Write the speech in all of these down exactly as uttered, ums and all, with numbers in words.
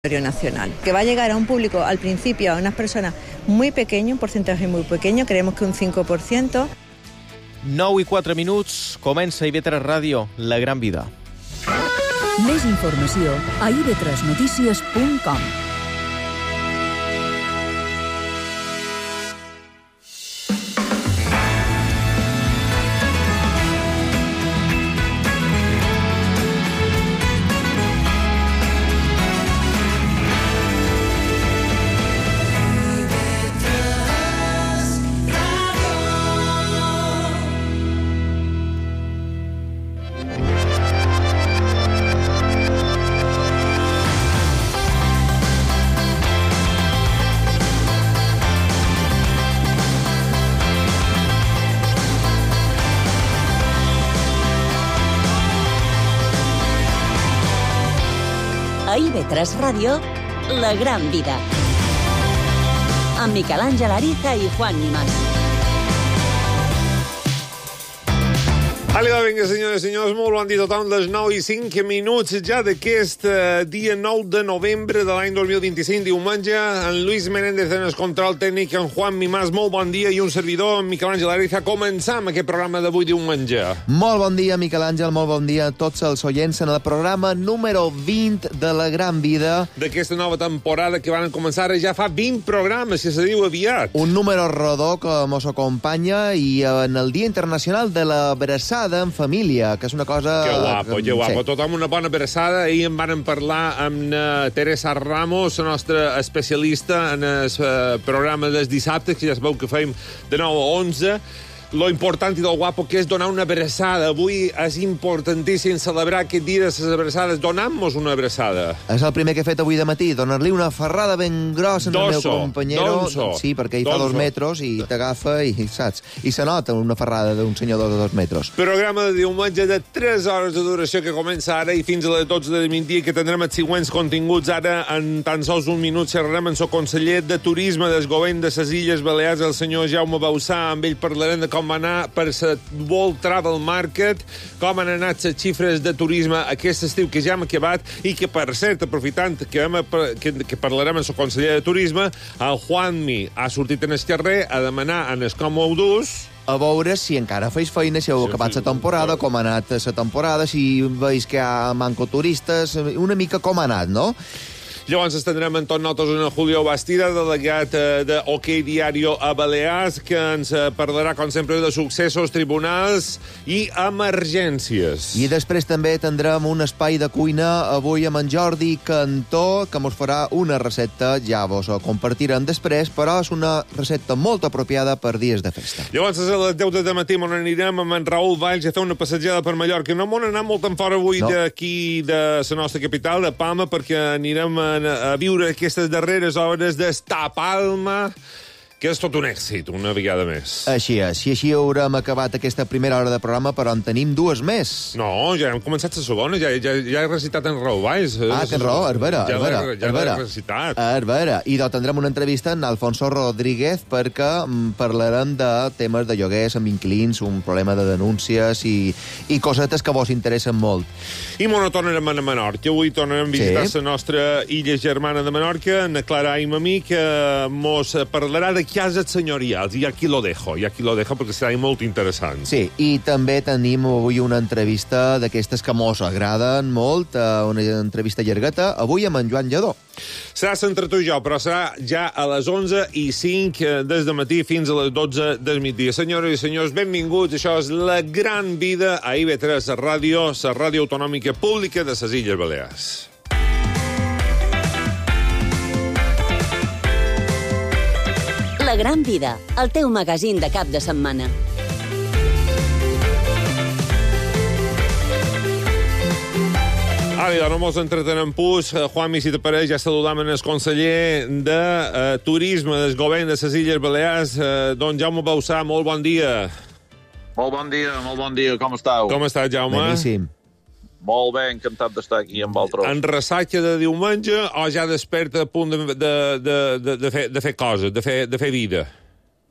nacional, que va a llegar a un público al principio a unas personas muy pequeño, un porcentaje muy pequeño, creemos que un cinco por ciento. nou i quatre minuts, comença I V tres Ràdio, La Gran Vida. Més informació a i ve tres notícies punt com. A I ve tres Ràdio, La Gran Vida. Amb Miquel Àngel Ariza i Juan Nimas. Allà, vinga, senyores i senyors, molt bon dia a tothom. Les nou i cinc minuts ja d'aquest uh, dia nou de novembre de l'any dos mil vint-i-cinc, diumenge. En Luis Menéndez en el control tècnic, en Juan Nimas, molt bon dia, i un servidor, en Miquel Àngel Ariza. Començam aquest programa d'avui diumenge. Molt bon dia, Miquel Àngel, molt bon dia a tots els oients en el programa número vint de La Gran Vida. D'aquesta nova temporada que van començar ara ja fa vint programes, que se diu aviat. Un número rodó que mos acompanya i en el Dia Internacional de la Abraçada en família, que és una cosa... Que guapo, que guapo. Sí. Tothom una bona abraçada. Ahir en vàrem parlar amb uh, Teresa Ramos, la nostra especialista en el uh, programa dels dissabtes, que ja es veu que fem de nou a onze. Lo important i del guapo que és donar una abraçada. Avui és importantíssim celebrar aquest dia de les abraçades. Donam-nos una abraçada. És el primer que he fet avui de matí, donar-li una ferrada ben grossa al meu companyero. Donso. Sí, perquè hi fa Donso. dos metres i t'agafa i, saps? I se nota una ferrada d'un senyor de dos metres. Programa de diumenge de tres hores de duració que comença ara i fins a les dotze de migdia, que tindrem els següents continguts. Ara, en tan sols un minut, xerrarem amb el conseller de Turisme del Govern de les Illes Balears, el senyor Jaume Bausà. Amb ell parlarem de com va anar per la World Travel Market, com han anat les xifres de turisme aquest estiu que ja hem acabat, i que, per cert, aprofitant que, hem, que, que parlarem amb el conseller de Turisme, el Juanmi ha sortit en el carrer a demanar en el com ho dus, a veure si encara feis feina, si heu sí, acabat sí, la temporada, com ha anat la temporada, si veus que hi ha manco turistes, una mica com ha anat, no? Llavors estendrem en tot nosaltres en Julio Bastida, delegat eh, de OK Diario a Balears, que ens eh, parlarà, com sempre, de successos, tribunals i emergències. I després també tindrem un espai de cuina avui amb en Jordi Cantó, que mos farà una recepta, ja vos ho compartirem després, però és una recepta molt apropiada per dies de festa. Llavors, a les deu de matí on anirem amb en Raül Valls a fer una passejada per Mallorca. No m'on anar molt en fora avui no. d'aquí, de la nostra capital, de Palma, perquè anirem a a viure aquestes darreres hores d'Esta Palma, que és tot un èxit, una vegada més. Així és. I així haurem acabat aquesta primera hora de programa, però en tenim dues més. No, ja hem començat la segona, ja, ja, ja he recitat en Raül Valls. Ah, que en Raül, és vera, ja és vera. Ja l'he recitat. És vera. I doncs tindrem una entrevista amb Alfonso Rodríguez perquè parlarem de temes de lloguers amb inquilins, un problema de denúncies i, i cosetes que vos interessen molt. I mono tornarem a Menorca. Avui tornarem a visitar sí. la nostra illa germana de Menorca, en Clara Aimamí, que mos parlarà de cases senyorials, i aquí lo dejo, i aquí lo dejo perquè serà molt interessant. Sí, i també tenim avui una entrevista d'aquestes que mos agraden molt, una entrevista llargueta, avui amb en Joan Lledó. Serà entre tu i jo, però serà ja a les onze i cinc des de matí fins a les dotze del migdia. Senyores i senyors, benvinguts. Això és La Gran Vida a I ve tres Ràdio, la ràdio autonòmica pública de les Illes Balears. La Gran Vida, el teu magazín de cap de setmana. Ara, no mos entretenem pus. Juanmi, si t'apareix, ja saludam en el conseller de uh, Turisme del Govern de les Illes Balears, uh, don Jaume Bausà. Molt bon dia. Molt bon dia, molt bon dia. Com estàu? Com estàs, Jaume? Beníssim. Molt bé, encantat d'estar aquí amb vosaltres. En ressaca de diumenge o ja desperta a punt de, de, de, de, de, fer, de fer coses, de fer, de fer vida?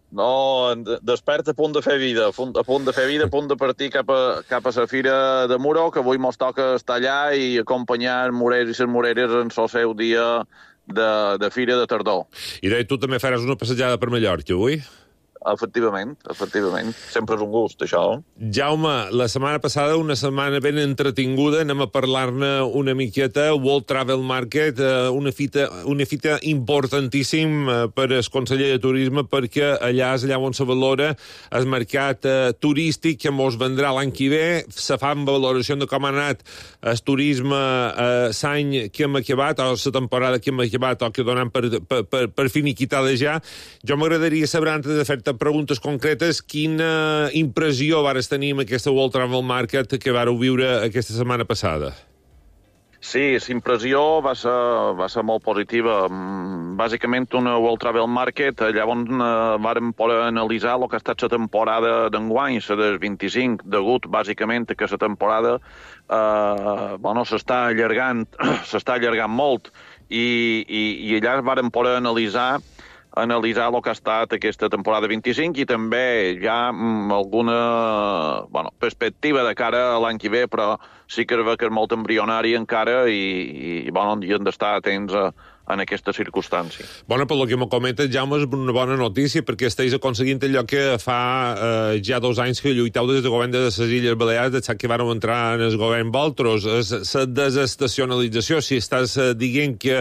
No, despert a punt de fer vida, a punt de fer vida, a punt de partir cap a, cap a la Fira de Muro, que avui mos toca estar allà i acompanyar els morers i les moreres en el seu dia de, de Fira de Tardor. I deia, tu també faràs una passejada per Mallorca avui? Efectivament, efectivament. Sempre és un gust, això. Jaume, la setmana passada, una setmana ben entretinguda, anem a parlar-ne una miqueta. World Travel Market, una fita, una fita importantíssim per al conseller de Turisme, perquè allà és allà on se valora el mercat eh, turístic que mos vendrà l'any que ve. Se fa amb valoració de com ha anat el turisme eh, l'any que hem acabat, o la temporada que hem acabat, o que donem per, per, per, per finiquitada ja. Jo m'agradaria saber, antes de fer-te preguntes concretes, quina impressió vares tenir amb aquesta World Travel Market que vareu viure aquesta setmana passada? Sí, l'impressió va ser, va ser molt positiva. Bàsicament, una World Travel Market, allà on eh, vàrem poder analitzar el que ha estat la temporada d'enguany, la del vint-i-cinc, degut, bàsicament, que la temporada eh, bueno, s'està allargant, s'està allargant molt, i, i, i allà vàrem poder analitzar analitzar el que ha estat aquesta temporada vint-i-cinc i també ja amb alguna bueno, perspectiva de cara a l'any que ve, però sí que es ve que és molt embrionari encara i, i bueno, hi hem d'estar atents a, en aquesta circumstància. Bueno, per lo que m'ho comentes, Jaume, és una bona notícia, perquè estàs aconseguint allò que fa eh, ja dos anys que lluiteu des del govern de les Illes Balears, des que vàrem entrar en el govern Voltros, la desestacionalització. Si estàs eh, dient que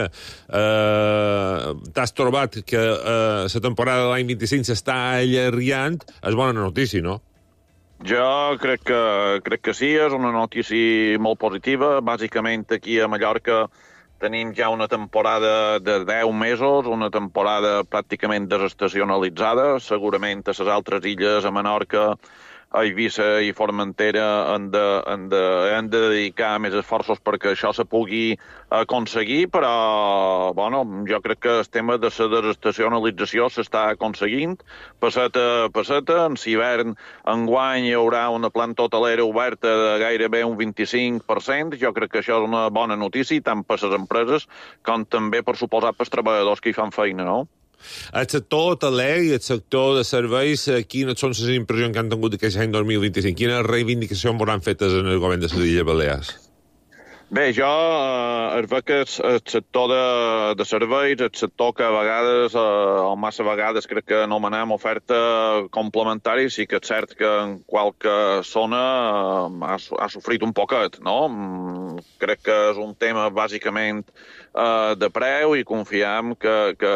eh, t'has trobat que eh, la temporada de l'any vint-i-cinc s'està allargant, és bona notícia, no? Jo crec que, crec que sí, és una notícia molt positiva. Bàsicament, aquí a Mallorca tenim ja una temporada de deu mesos, una temporada pràcticament desestacionalitzada. Segurament a les altres illes, a Menorca, a Eivissa i Formentera, han de, han de, han de dedicar més esforços perquè això se pugui aconseguir, però bueno, jo crec que el tema de la desestacionalització s'està aconseguint. Passeta a passeta, en l'hivern enguany hi haurà una planta hotelera oberta de gairebé un vint-i-cinc per cent. Jo crec que això és una bona notícia, tant per les empreses com també, per suposar, pels treballadors que hi fan feina, no? El sector hoteler i el sector de serveis, quines són les impressions que han tingut aquest any dos mil vint-i-cinc? Quines reivindicacions voran fetes en el govern de les Illes Balears? Bé, jo eh, es ve que el sector de, de serveis, el sector que a vegades, eh, o massa vegades, crec que anomenem oferta complementària, sí que és cert que en qualque zona eh, ha, ha sofrit un poquet, no? Mm, crec que és un tema bàsicament eh, de preu i confiem que, que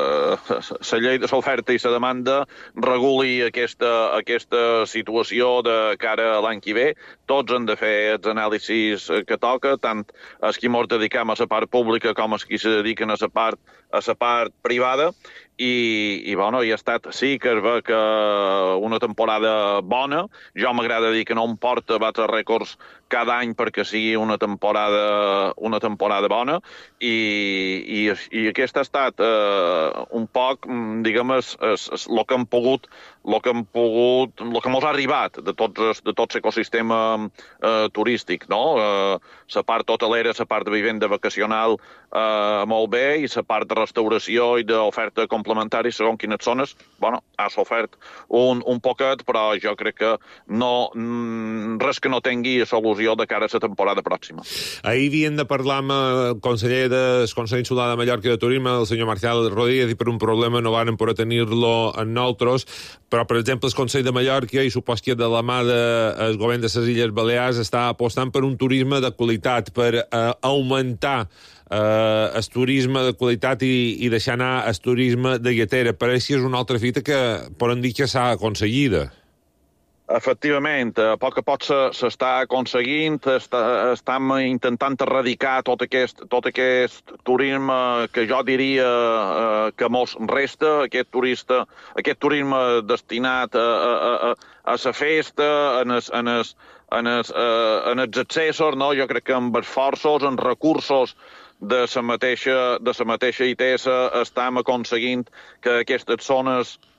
la llei de l'oferta i la demanda reguli aquesta, aquesta situació de cara a l'any que ve. Tots han de fer els anàlisis que toca, tant els qui ens dediquem a la part pública com els qui se dediquen a la part, a la part privada, i, i bueno, hi ha estat, sí que es ve que una temporada bona. Jo m'agrada dir que no em porta a batre rècords cada any perquè sigui una temporada, una temporada bona, i, i, i aquest ha estat eh, un poc, diguem, el que hem pogut, el que hem pogut, el que mos ha arribat de tots, de tot l'ecosistema eh, turístic, no? Eh, la part hotelera, la part de vivenda vacacional eh, molt bé, i la part de restauració i d'oferta complementària, segons quines zones, bueno, ha sofert un, un poquet, però jo crec que no, res que no tingui solució de cara a la temporada pròxima. Ahir havien de parlar amb el conseller del Consell Insular de Mallorca de Turisme, el senyor Marcial Rodríguez, i per un problema no van poder tenir-lo en nosaltres, però, per exemple, el Consell de Mallorca, i supos que de la mà del govern de les Illes Balears, està apostant per un turisme de qualitat, per eh, augmentar eh, el turisme de qualitat i, i deixar anar el turisme de lletera. Per això és una altra fita que podem dir que s'ha aconseguida. Efectivament, a poc a poc s'està aconseguint, està, estem intentant erradicar tot aquest, tot aquest turisme que jo diria eh, que mos resta, aquest, turista, aquest turisme destinat a, a, a, a la festa, en els, en els, en els, eh, en els accessos, no? Jo crec que amb esforços, amb recursos de la mateixa, de la mateixa I T E S estem aconseguint que aquestes zones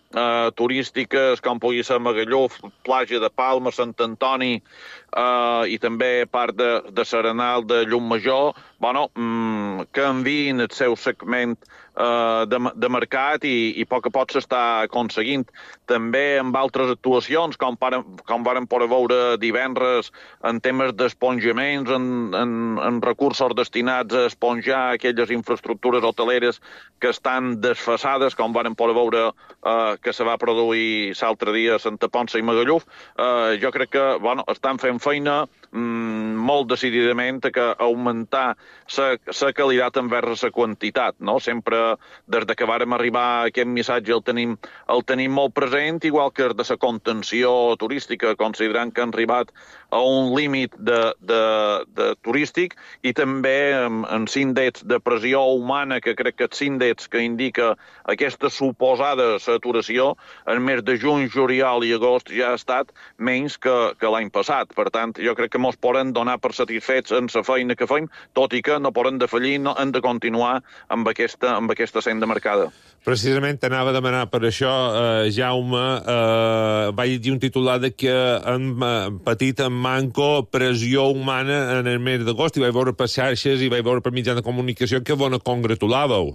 eh, turístiques com pugui ser Magalluf, Platja de Palma, Sant Antoni eh, i també part de, de Serenal de Llumajor, bueno, mm, canviïn el seu segment eh, de, de mercat i, i a poc a poc s'està aconseguint. També amb altres actuacions, com, para, com varen poder veure divendres en temes d'esponjaments, en, en, en recursos destinats a esponjar aquelles infraestructures hoteleres que estan desfasades, com varen poder veure eh, que se va produir l'altre dia a Santa Ponça i Magalluf. Eh, jo crec que bueno, estan fent feina mm, molt decididament que augmentar la qualitat envers la quantitat. No? Sempre, des de que vàrem arribar a aquest missatge, el tenim, el tenim molt present, igual que de la contenció turística, considerant que han arribat a un límit de, de, de turístic, i també en, en índexs de pressió humana, que crec que els índexs que indica aquesta suposada saturació, en mes de juny, juliol i agost ja ha estat menys que, que l'any passat. Per tant, jo crec que mos poden donar per satisfets en la feina que fem, tot i que no poden defallir, no hem de continuar amb aquesta, amb aquesta senda marcada. Precisament t'anava a demanar per això, eh, Jaume, eh, va llegir un titular de que han eh, patit en manco pressió humana en el mes d'agost, i vaig veure per xarxes i vaig veure per mitjans de comunicació que vos congratulàveu.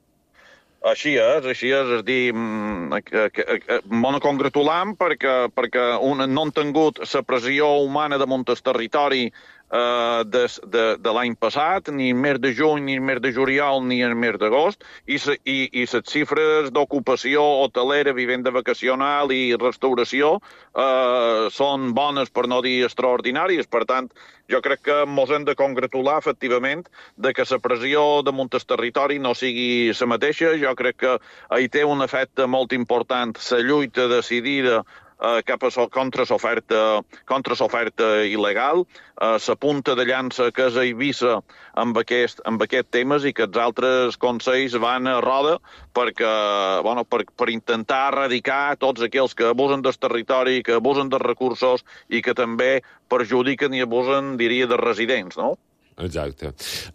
Així és, així és, és dir, que, que, que, m'ho congratulam perquè, perquè un, no han tingut la pressió humana damunt el territori eh, de, de, de l'any passat, ni el mes de juny, ni el mes de juliol, ni el mes d'agost, i, i, i les xifres d'ocupació hotelera, vivenda vacacional i restauració eh, són bones, per no dir extraordinàries. Per tant, jo crec que ens hem de congratular, efectivament, de que la pressió damunt el territori no sigui la mateixa. Jo crec que hi té un efecte molt important la lluita decidida eh, cap a so, contra l'oferta contra l'oferta il·legal, eh, la punta de llança que és a Eivissa amb aquest, amb aquest temes, i que els altres consells van a roda perquè, bueno, per, per intentar erradicar tots aquells que abusen del territori, que abusen dels recursos i que també perjudiquen i abusen, diria, de residents, no? Exacte.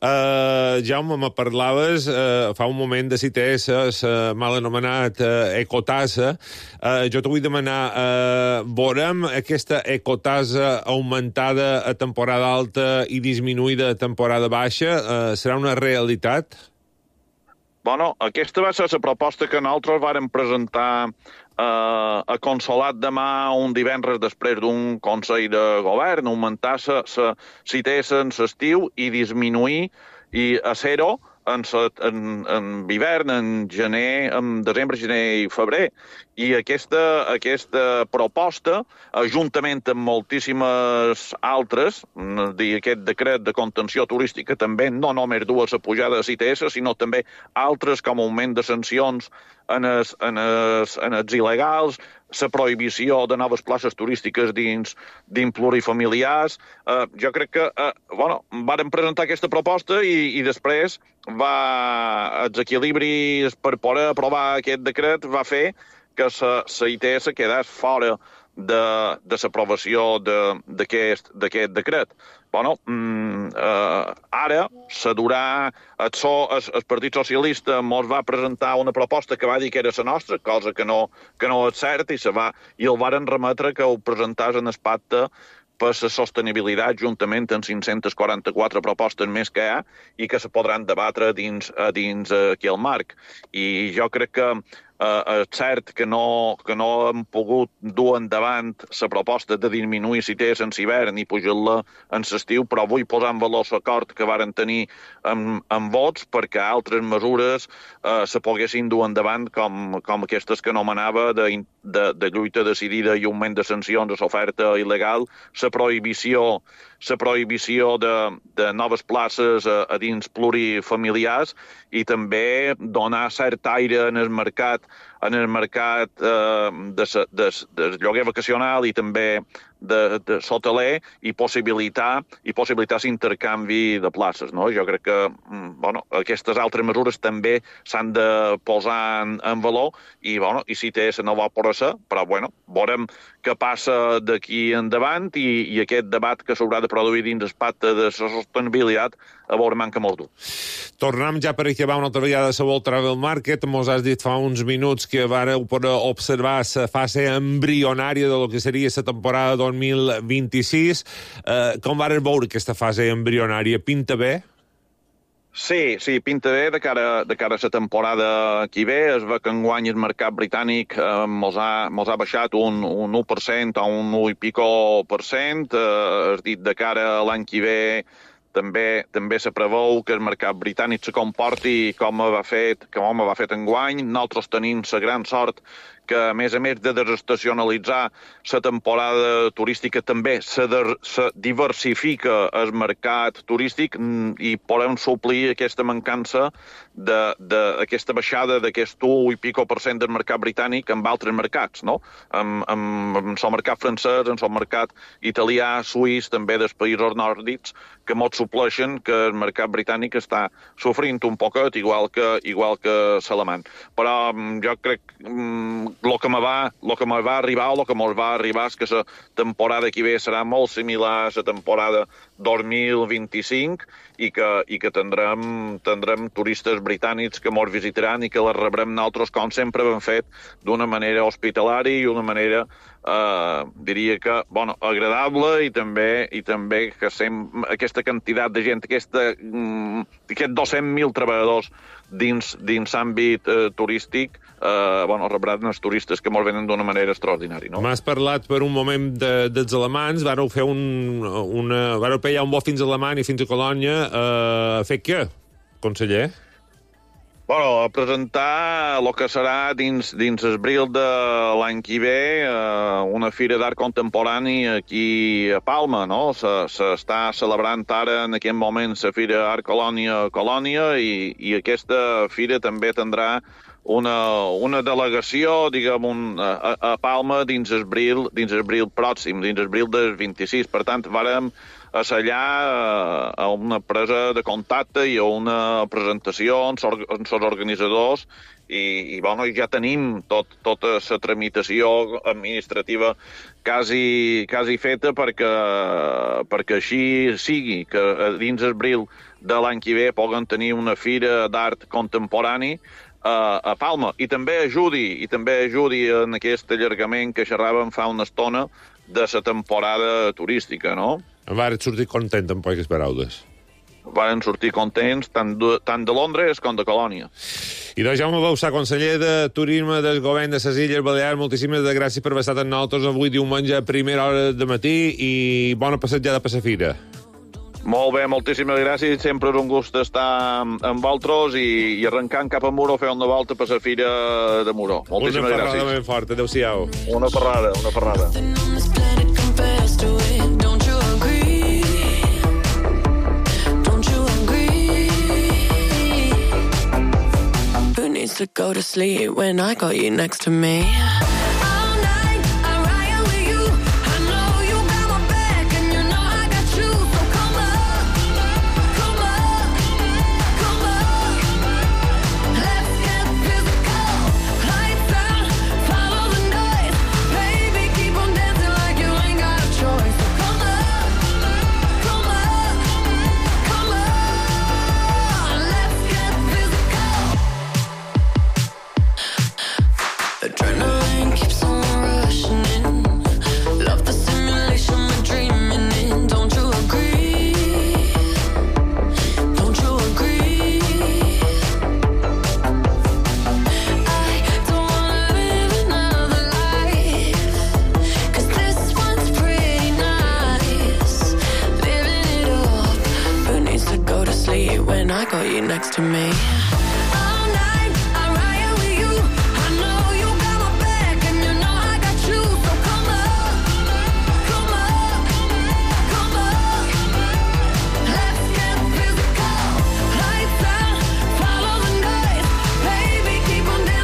Uh, Jaume, me parlaves uh, fa un moment de si té la mal anomenat uh, ecotasa. Uh, jo t'ho vull demanar, uh, veurem aquesta ecotasa augmentada a temporada alta i disminuïda a temporada baixa? Uh, serà una realitat? Bueno, aquesta va ser la proposta que nosaltres vàrem presentar eh, a Consolat de Mar un divendres després d'un Consell de Govern, augmentar la citesa en l'estiu i disminuir i a zero en, en, en hivern, en gener, en desembre, gener i febrer. I aquesta, aquesta proposta, juntament amb moltíssimes altres, dir, aquest decret de contenció turística també no només dues a pujada de C T S, sinó també altres com augment de sancions en els, en els, en els il·legals, la prohibició de noves places turístiques dins, dins plurifamiliars. Eh, jo crec que, eh, bueno, vàrem presentar aquesta proposta i, i després va, els equilibris per poder aprovar aquest decret va fer que la I T S quedés fora de, de l'aprovació d'aquest decret. Bueno, mm, eh, ara se durà... El, so, el, el Partit Socialista ens va presentar una proposta que va dir que era la nostra, cosa que no, que no és cert, i, se va, i el varen remetre que ho presentàs en el pacte per la sostenibilitat, juntament amb cinc-centes quaranta-quatre propostes més que hi ha, i que se podran debatre dins, dins aquí al marc. I jo crec que eh, és cert que no, que no hem pogut dur endavant la proposta de disminuir si té en hivern i pujar-la en l'estiu, però vull posar en valor l'acord que varen tenir amb, amb vots perquè altres mesures eh, se poguessin dur endavant, com, com aquestes que anomenava de, de, de lluita decidida i augment de sancions a l'oferta il·legal, la prohibició, la prohibició de, de noves places a, a dins plurifamiliars, i també donar cert aire en el mercat en el mercat eh, de, de, de lloguer vacacional i també de, de soteler i possibilitar i possibilitar l'intercanvi de places, no? Jo crec que bueno, aquestes altres mesures també s'han de posar en, en valor i, bueno, i si té la nova por a ser, però bueno, veurem què passa d'aquí endavant i, i aquest debat que s'haurà de produir dins el pacte de la sostenibilitat a veure manca molt dur. Tornem ja per acabar una altra vegada a la World Travel Market. Mos has dit fa uns minuts que vareu poder observar la fase embrionària de lo que seria la temporada dos mil vint-i-sis. Eh, com vareu veure aquesta fase embrionària? Pinta bé? Sí, sí, pinta bé de cara, de cara a la temporada que ve. Es ve que enguany el mercat britànic eh, mos, ha, mos ha baixat un, un u per cent o un u i pico per cent. Eh, es dit de cara a l'any que ve també també se preveu que el mercat britànic se comporti com ha fet, com ha fet enguany. Nosaltres tenim la gran sort que, a més a més de desestacionalitzar la temporada turística, també se, de, se diversifica el mercat turístic i podem suplir aquesta mancança d'aquesta baixada d'aquest u i pico per cent del mercat britànic amb altres mercats, no? Amb, amb, amb el mercat francès, amb el mercat italià, suís, també dels països nòrdics, que molt supleixen que el mercat britànic està sofrint un poquet, igual que, igual que l'alemany. Però jo crec el que me va, lo que me va arribar o el que mos va arribar és que la temporada que ve serà molt similar a la temporada dos mil vint-i-cinc i que, i que tindrem, tindrem turistes britànics que mos visitaran i que les rebrem nosaltres, com sempre hem fet, d'una manera hospitalària i d'una manera, eh, diria que, bueno, agradable i també, i també que sem, aquesta quantitat de gent, aquesta, aquest dos-cents mil treballadors dins, dins l'àmbit eh, turístic, eh, bueno, rebran els turistes que mos venen d'una manera extraordinària, no? M'has parlat per un moment de, dels alemans, vareu fer un, una, vareu pegar un vol fins a Alemanya i fins a Colònia, eh, a fer què, conseller? Bueno, a presentar el que serà dins, dins el bril de l'any que ve eh, una fira d'art contemporani aquí a Palma, no? S'està celebrant ara en aquest moment la fira Art Colònia Colònia i, i aquesta fira també tindrà una, una delegació, diguem, un, a, a Palma dins el bril, dins el bril pròxim, dins el bril del vint-i-sis. Per tant, vàrem assallar a una presa de contacte i a una presentació amb els organitzadors i, i bueno, ja tenim tot, tota la tramitació administrativa quasi, quasi feta perquè, perquè així sigui, que dins el bril de l'any que ve puguen tenir una fira d'art contemporani a, a Palma i també ajudi, i també ajudi en aquest allargament que xerràvem fa una estona de la temporada turística, no? Varen sortir content, amb poques paraules. Varen sortir contents tant de, tant de Londres com de Colònia. I doncs Jaume Bausà, conseller de Turisme del Govern de les Illes Balears, moltíssimes de gràcies per haver estat amb nosaltres avui diumenge a primera hora de matí i bona passejada per la fira. Molt bé, moltíssimes gràcies. Sempre és un gust estar amb vosaltres i, i arrencant cap a Muro, fer una volta per la fira de Muro. Moltíssimes gràcies. Una ferrada ben forta. Adéu-siau. Una ferrada, una ferrada. To go to sleep when I got you next to me. When I got you next to me.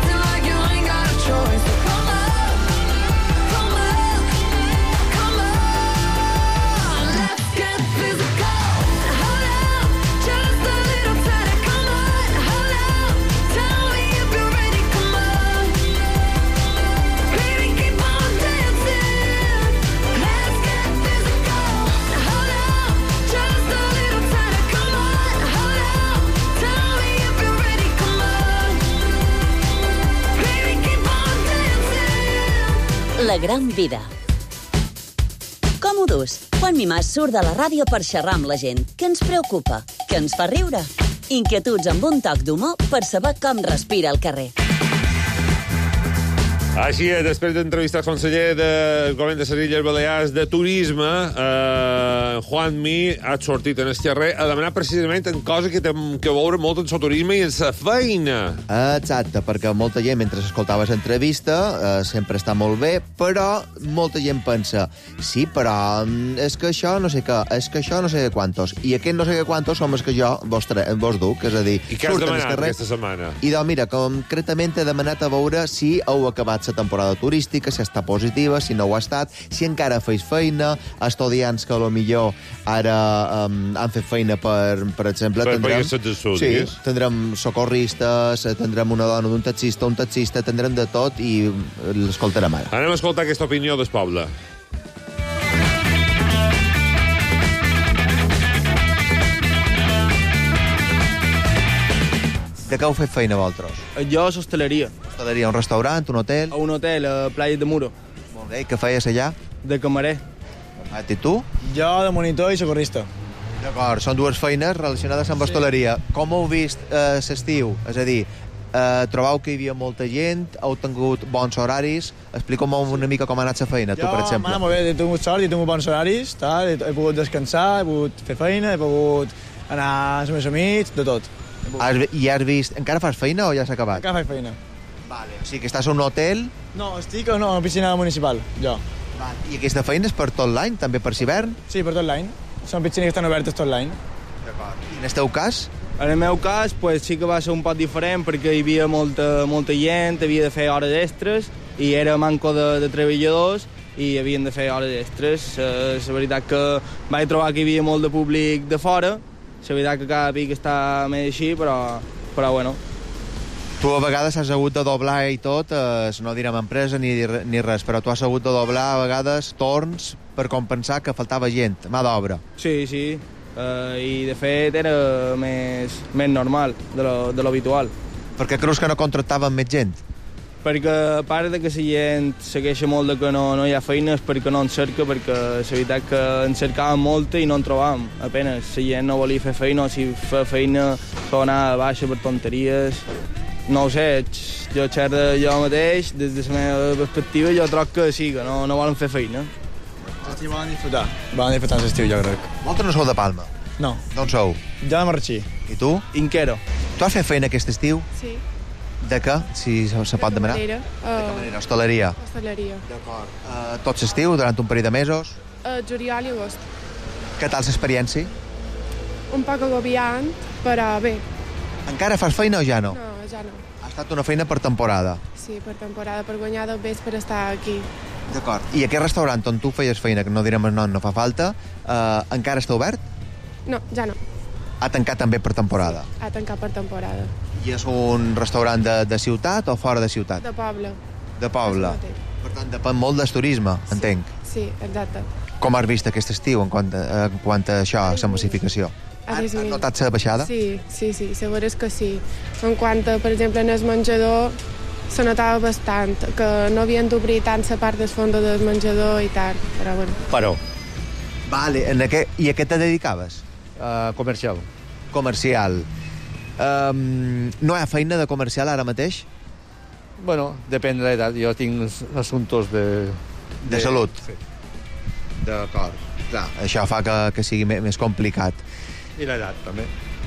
Come on, come on, come on. La gran vida. Com ho dus? Juan Mimàs surt de la ràdio per xerrar amb la gent. Què ens preocupa? Què ens fa riure? Inquietuds amb un toc d'humor per saber com respira el carrer. Així és, després d'entrevistar el conseller del Govern de les Illes Balears de Turisme, eh, Juan Mi ha sortit en el carrer a demanar precisament en coses que té que veure molt amb el turisme i amb la feina. Exacte, perquè molta gent, mentre escoltaves entrevista, eh, sempre està molt bé, però molta gent pensa, sí, però és que això no sé què, és que això no sé quantos, i aquest no sé què quantos som els que jo vos, tre vos duc, és a dir... I què has demanat aquesta setmana? I doncs, mira, concretament he demanat a veure si heu acabat la temporada turística, si està positiva, si no ho ha estat, si encara feis feina, estudiants que potser ara um, han fet feina per, per exemple... Per tindrem, país d'estudis. Sí, tindrem socorristes, tindrem una dona d'un taxista, un taxista, tindrem de tot i l'escoltarem ara. Anem a escoltar aquesta opinió del poble. De què heu fet feina, vosaltres? Jo a l'hostaleria. Hostaleria, un restaurant, un hotel? A un hotel, a Playa de Muro. Molt bé, i què feies allà? De camarer. Ah, i tu? Jo de monitor i socorrista. D'acord, són dues feines relacionades amb hostaleria. Sí. Com heu vist eh, l'estiu? És a dir, eh, trobeu que hi havia molta gent, heu tingut bons horaris? Explica'm una mica com ha anat la feina, tu, per exemple. Jo m'ha anat molt bé, he tingut sort, he tingut bons horaris, tal, he, he pogut descansar, he pogut fer feina, he pogut anar amb els meus amics, de tot. Has, I has vist... Encara fas feina o ja s'ha acabat? Encara faig feina. Vale. O sigui que estàs a un hotel... No, estic no, a una piscina municipal, jo. Vale. I aquesta feina és per tot l'any, també per l'hivern? Sí, per tot l'any. Són piscines que estan obertes tot l'any. D'acord. I en el teu cas? En el meu cas, pues, sí que va ser un poc diferent perquè hi havia molta, molta gent, havia de fer hores extres i era manco de, de treballadors i havien de fer hores extres. Eh, la veritat que vaig trobar que hi havia molt de públic de fora. La veritat que cada pic està més així, però, però bueno. Tu a vegades has hagut de doblar i tot, eh, no direm empresa ni, ni res, però tu has hagut de doblar a vegades torns per compensar que faltava gent, mà d'obra. Sí, sí, uh, i de fet era més, més normal de lo, de lo habitual. Per què creus que no contractaven més gent? Perquè a part de que la gent segueix molt de que no, no hi ha feina és perquè no en cerca, perquè la veritat que en cercàvem molta i no en trobàvem, apenes. La gent no volia fer feina, o si fa feina fa anar a baixa per tonteries. No ho sé, jo xerro jo mateix, des de la meva perspectiva, jo troc que sí, que no, no volen fer feina. L'estiu volen disfrutar, volen disfrutar l'estiu, jo crec. Vosaltres no sou de Palma? No. D'on sou? Jo de Marxí. I tu? Inquero. Tu has fet feina aquest estiu? Sí. De què, si se pot demanar? De camarera. Uh, de camarera, hostaleria. Hostaleria. D'acord. Uh, tot l'estiu, durant un parell de mesos? Uh, juliol i agost. Què tal l'experiència? Un poc agobiant, però bé. Encara fas feina o ja no? No, ja no. Ha estat una feina per temporada? Sí, per temporada, per guanyar del bes per estar aquí. D'acord. I aquest restaurant on tu feies feina, que no direm el nom, no fa falta, uh, encara està obert? No, ja no. Ha tancat també per temporada? Sí, ha tancat per temporada. I és un restaurant de, de ciutat o fora de ciutat? De poble. De poble. Per tant, depèn molt del turisme, sí, entenc. Sí, exacte. Com has vist aquest estiu en quant a, en quant a això, a la massificació? Has notat la baixada? Sí, sí, sí, segur és que sí. En quant a, per exemple, en el menjador, se notava bastant, que no havien d'obrir tant la part del fons del menjador i tal, però bueno. Però. Vale, en aquest, i a què te dedicaves? Uh, comercial. Comercial. Um, no hi ha feina de comercial ara mateix? Bueno, depèn de l'edat. Jo tinc assumptes de... De, de salut? Sí. D'acord. Clar, això fa que, que sigui més complicat. I l'edat, també.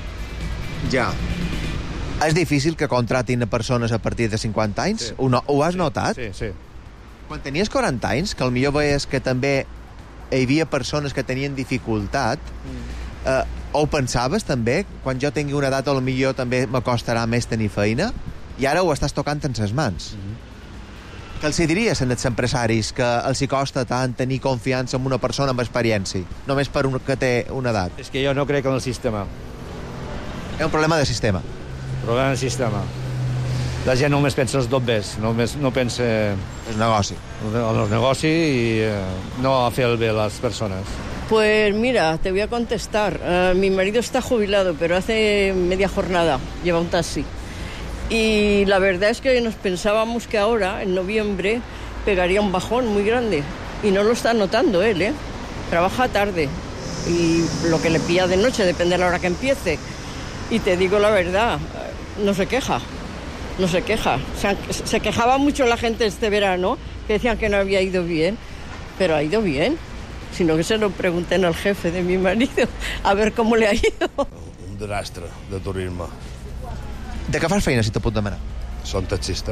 Ja. És difícil que contratin a persones a partir de cinquanta anys? Sí. Ho, no, ho has sí, notat? Sí, sí. Quan tenies quaranta anys, que potser veies que també hi havia persones que tenien dificultat, mm. eh, ho pensaves també? Quan jo tingui una edat, potser també m'acostarà més tenir feina? I ara ho estàs tocant en ses mans. Mm-hmm. Què els diries als empresaris que els hi costa tant tenir confiança en una persona amb experiència, només per un, que té una edat? És que jo no crec en el sistema. És un problema de sistema. Problema del sistema. La gent només pensa els dobbers, només no pensa... El negoci. En el negoci i eh, no a fer el bé a les persones. Pues mira, te voy a contestar. Uh, mi marido está jubilado, pero hace media jornada, lleva un taxi. Y la verdad es que nos pensábamos que ahora, en noviembre, pegaría un bajón muy grande. Y no lo está notando él, ¿eh? Trabaja tarde y lo que le pilla de noche depende de la hora que empiece. Y te digo la verdad, no se queja, no se queja. Se, se quejaba mucho la gente este verano, que decían que no había ido bien, pero ha ido bien. Sino que se lo pregunten al jefe de mi marido, a ver com le ha ido. Un desastre de turisme. De què fas feina, si te puc demanar? Som taxista.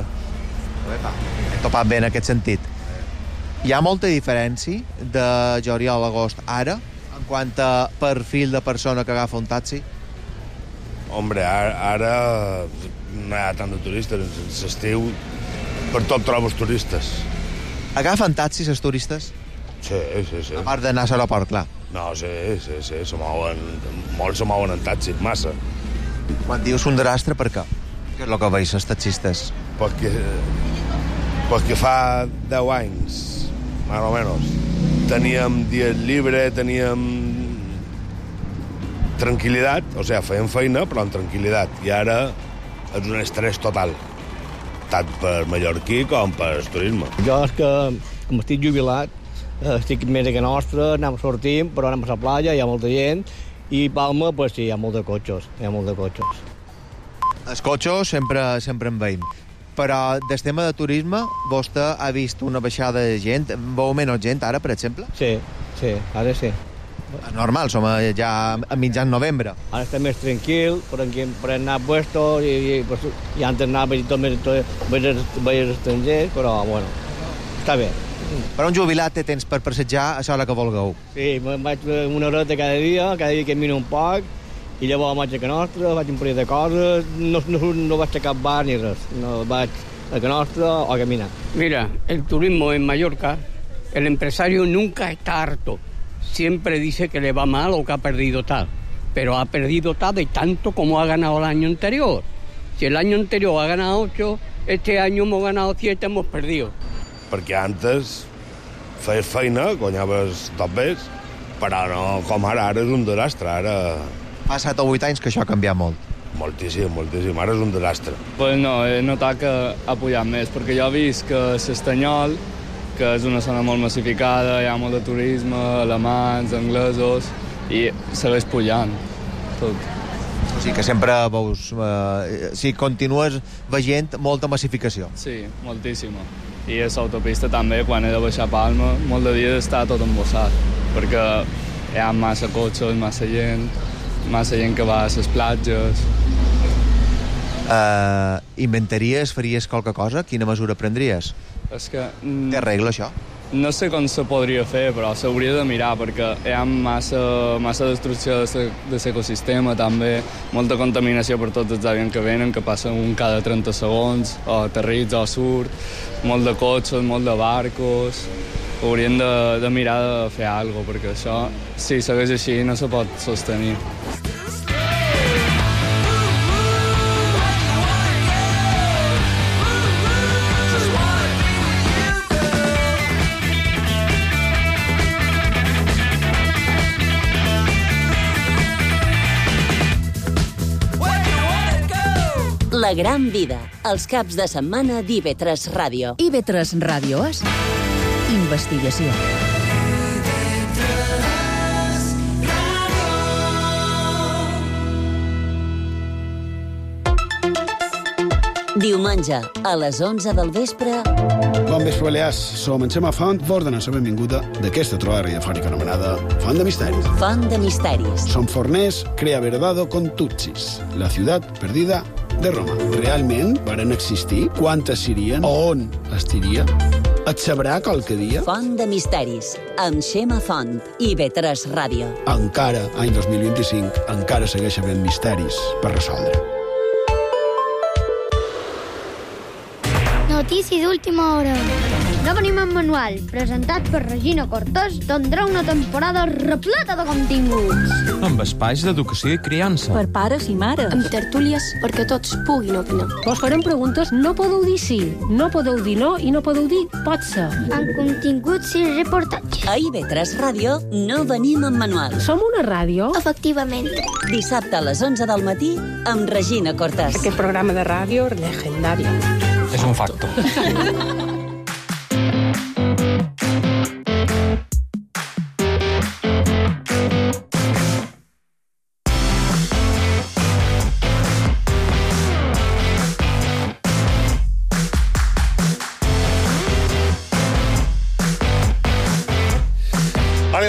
He topat bé en aquest sentit. Hi ha molta diferència de juliol a agost ara, en quant a perfil de persona que agafa un taxi? Hombre, ara, ara no hi ha tant de turistes. L'estiu per tot trobes turistes. Agafen taxis els turistes? Sí, sí, sí. A part d'anar a l'aeroport, clar. No, sí, sí, sí, se mouen, molts se mouen en taxi, massa. Quan dius un desastre, per què? Què és el que veus, els taxistes? Perquè, perquè fa deu anys, més o menys, teníem dies lliure, teníem tranquil·litat, o sigui, fèiem feina, però amb tranquil·litat, i ara és un estrès total, tant per mallorquí com per turisme. Jo és que, com estic jubilat, estic més que nostra, anem sortim, però anem a la platja, hi ha molta gent, i Palma, pues sí, hi ha molts de cotxes, hi ha molts de cotxes. Els cotxes sempre, sempre en veiem. Però del tema de turisme, vostè ha vist una baixada de gent? Veu menys gent ara, per exemple? Sí, sí, ara sí. És normal, som ja a mitjan novembre. Ara està més tranquil, per, per anar puestos, i, i, pues, i antes anava tot més veïns estrangers, però, bueno, està bé. Però un jubilat té temps per passejar, això és el que vulgueu. Sí, vaig una horeta cada dia, cada dia camino un poc, i llavors vaig a Can Nostra, vaig un parell de coses, no, no, no vaig a cap bar ni res, no vaig a Can Nostra o a caminar. Mira, el turismo en Mallorca, el empresario nunca está harto. Siempre dice que le va mal o que ha perdido tal, pero ha perdido tal de tanto como ha ganado el año anterior. Si el año anterior ha ganado ocho, este año hemos ganado siete, hemos perdido. Perquè antes feies feina, guanyaves tot bé, però no com ara, ara és un desastre, ara... Fa set o vuit anys que això ha canviat molt. Moltíssim, moltíssim, ara és un desastre. Pues no, he notat que ha pujat més, perquè jo he vist que l'Estanyol, que és una zona molt massificada, hi ha molt de turisme, alemans, anglesos, i segueix pujant tot. O sigui que sempre veus... Eh, si continues veient molta massificació. Sí, moltíssima. I a l'autopista també, quan he de baixar a Palma, molt de dies està tot embossat, perquè hi ha massa cotxes, massa gent, massa gent que va a les platges. Uh, inventaries, faries qualque cosa? Quina mesura prendries? És que... Mm, té regla, això? No sé com se podria fer, però s'hauria de mirar, perquè hi ha massa, massa destrucció de l'ecosistema, també, molta contaminació per tots els avions que venen, que passen un cada trenta segons, o aterrits o surt, molt de cotxes, molt de barcos. Haurien de, de mirar de fer alguna cosa, perquè això, si segueix així, no se pot sostenir. La gran vida, els caps de setmana d'I V tres Ràdio. I V tres Ràdio és investigació. Diumenge, a les onze del vespre... Bon vespre, Balears. Som en Xema Font, vos donem la benvinguda d'aquesta trobada radiofònica anomenada Font de Misteris. Font de Misteris. Som forners, crea verdado con Tutsis, la ciutat perdida de Roma. Realment varen existir? Quantes serien? On estiria? Et sabrà qualque dia? Font de Misteris, amb Xema Font, I V tres Ràdio. Encara, any dos mil vint-i-cinc, encara segueix havent misteris per resoldre. Notícies d'última hora. L'Aveniment Manual, presentat per Regina Cortés, tindrà una temporada repleta de continguts. Amb espais d'educació i criança. Per pares i mares. Amb tertúlies perquè tots puguin opinar. Vos farem preguntes, no podeu dir sí, no podeu dir no i no podeu dir pot ser. Amb continguts i reportatges. A I V tres Ràdio no venim amb manual. Som una ràdio? Efectivament. Dissabte a les onze del matí amb Regina Cortés. Aquest programa de ràdio legendari. És un facto.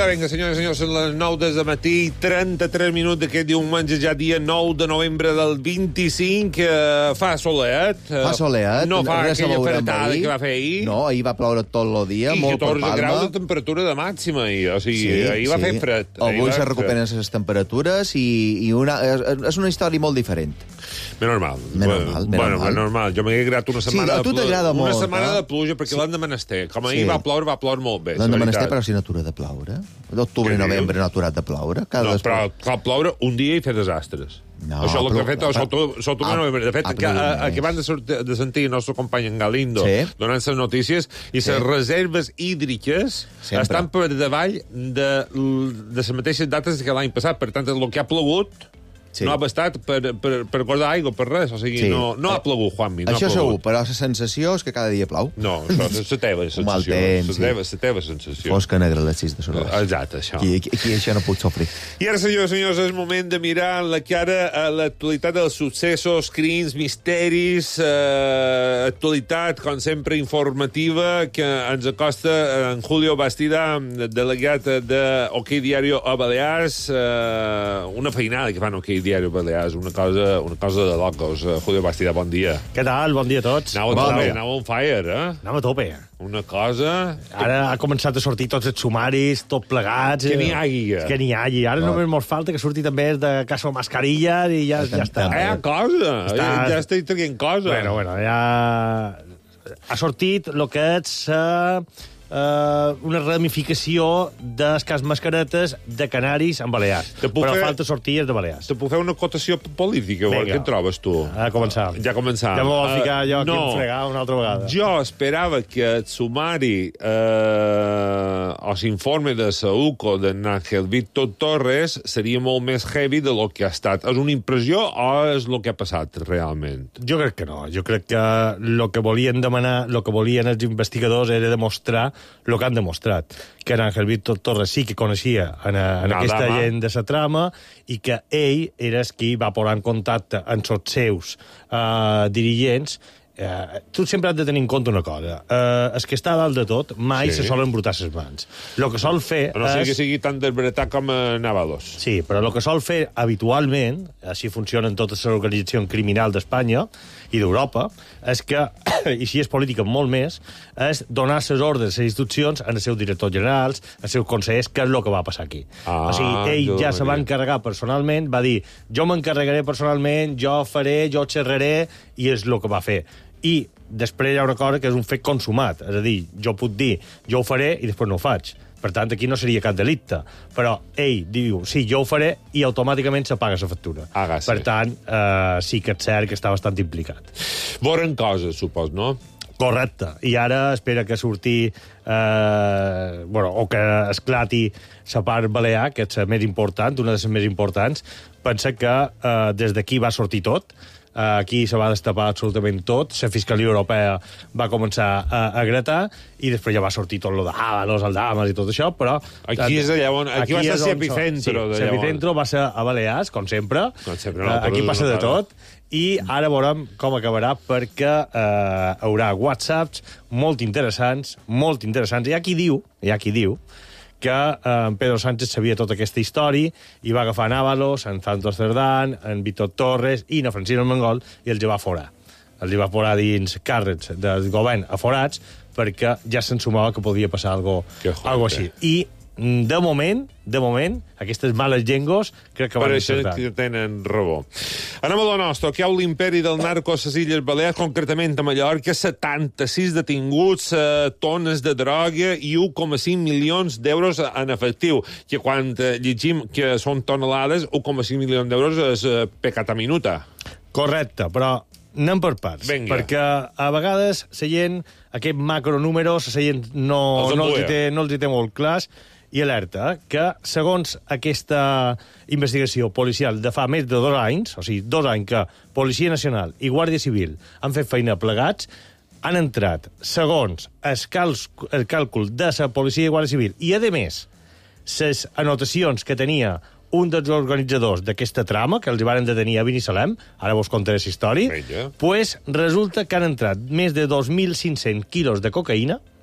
vinga, senyores i senyors, són les nou del matí, trenta-tres minuts d'aquest diumenge, ja dia nou de novembre del vint-i-cinc. Uh, fa soleat. Uh, fa soleat. No fa res aquella fretada que va fer ahir. No, ahir va ploure tot el dia, I molt per Palma. I catorze graus de temperatura de màxima ahir. O sigui, sí, ahir va sí. fer fred. Avui se recuperen les temperatures i, i una, és una història molt diferent. Ben normal. Ben normal, ben bueno, normal. normal. Jo m'he agradat una setmana, sí, a tu t'agrada una molt, setmana eh? de pluja, perquè sí. l'han de menester. Com ahir sí. va ploure, va ploure molt bé. L'han de menester, però si no atura de ploure. D'octubre i novembre no ha aturat de ploure. Cada no, però cal ploure un dia i fer desastres. No, això és el que ha fet sota una novembre. De fet, que, a, a, que van de, sortir, de sentir el nostre company en Galindo sí. donant les notícies, i les sí. reserves hídriques Sempre. estan per davall de, de les mateixes dates que l'any passat. Per tant, el que ha plogut sí. no ha bastat per, per, per guardar aigua, per res. O sigui, sí. no, no ha plogut, Juanmi. No això segur, però la sensació és que cada dia plou. No, això és la teva sensació. La teva, sí. teva sensació. Fosca negra a les sis de sorolles. Exacte, això. Aquí, aquí això no puc sofrir. I ara, senyors i senyors, és moment de mirar la cara a l'actualitat dels successos, crims, misteris, eh, actualitat, com sempre, informativa, que ens acosta en Julio Bastida, delegat de OK Diario a Balears, eh, una feinada que fan OK Diario Balears, una cosa, una cosa de locos. Julio Bastida, bon dia. Què tal? Bon dia a tots. Anau a tope, anau on fire, eh? Anau a tope. Una cosa... Ara ha començat a sortir tots els sumaris, tot plegats. Que n'hi hagi. Que n'hi hagi. Ara no. només mos falta que surti també de Caso Mascarilla i ja, ja està. Eh, cosa. Està... Ja estic traient cosa. Bueno, bueno, ja... Ha sortit el que és... Uh... Uh, una ramificació dels cas mascaretes de Canaris en Balears. Però fer... falta sortir de Balears. Te puc fer una cotació política? Vinga. Què en trobes, tu? A començar. Ja començar. Ja m'ho vol ficar jo aquí uh, no. en fregar una altra vegada. Jo esperava que el sumari eh, o l'informe de Saúco de Ángel Víctor Torres seria molt més heavy de lo que ha estat. És una impressió o és el que ha passat realment? Jo crec que no. Jo crec que el que volien demanar, el que volien els investigadors era demostrar el que han demostrat, que en Ángel Víctor Torres sí que coneixia en, en aquesta gent de la trama i que ell era qui va posar en contacte amb els seus uh, dirigents. Uh, tu sempre has de tenir en compte una cosa. Uh, el que està dalt de tot mai sí. se sol embrutar les mans. El que sol fer però no és... sigui que sigui tan desbaratat com a Návalos. Sí, però el que sol fer habitualment, així funcionen totes les organitzacions criminals d'Espanya i d'Europa, és que, i si és política molt més, és donar les ordres, les instruccions als seus directors generals, als seus consellers, que és el que va passar aquí. Ah, o sigui, ell ja se va encarregar personalment, va dir, jo m'encarregaré personalment, jo faré, jo xerraré, i és el que va fer. I després hi ha una cosa que és un fet consumat, és a dir, jo puc dir, jo ho faré i després no ho faig. Per tant, aquí no seria cap delicte. Però ell diu, sí, jo ho faré, i automàticament se paga la factura. Ah, sí. Per tant, eh, sí que és cert que està bastant implicat. Voren coses, supos, no? Correcte. I ara espera que surti, eh, bueno, o que esclati la part balear, que és la més important, una de les més importants. Pensa que eh, des d'aquí va sortir tot. Aquí se va destapar absolutament tot, la Fiscalia Europea va començar a, a gratar i després ja va sortir tot lo de Ábalos, Aldamas i tot això, però... Aquí és allà on... Aquí, aquí va ser l'epicentro. Sí, l'epicentro va ser a Balears, com sempre. Com sempre no, aquí passa de tot. I ara veurem com acabarà, perquè eh, hi haurà whatsapps molt interessants, molt interessants. Hi ha qui diu, hi ha qui diu, que eh, en Pedro Sánchez sabia tota aquesta història i va agafar en Ábalos, en Santos Cerdán, en Víctor Torres i en Francisco Mengol i els va forar. Els va forar dins càrrecs del govern aforats perquè ja se'n sumava que podia passar algo, algo així. I de moment, de moment, aquestes males llengües crec que van encertar. Per això tenen raó. Anem a lo nostre. Aquí hi ha l'imperi del narco a les Illes Balears, concretament a Mallorca, setanta-sis detinguts, eh, tones de droga i un coma cinc milions d'euros en efectiu. Que quan eh, llegim que són tonelades, un coma cinc milions d'euros és eh, pecata minuta. Correcte, però anem per parts. Venga. Perquè a vegades la gent, aquest macronúmeros, la gent no, no, els té, no els hi té molt clars, i alerta que, segons aquesta investigació policial de fa més de dos anys, o sigui, dos anys que Policia Nacional i Guàrdia Civil han fet feina plegats, han entrat, segons el, cal el càlcul de la Policia i Guàrdia Civil, i, a més, les anotacions que tenia un dels organitzadors d'aquesta trama, que els van detenir a Binissalem, ara vos contaré la història, pues resulta que han entrat més de dos mil cinc-cents quilos de cocaïna,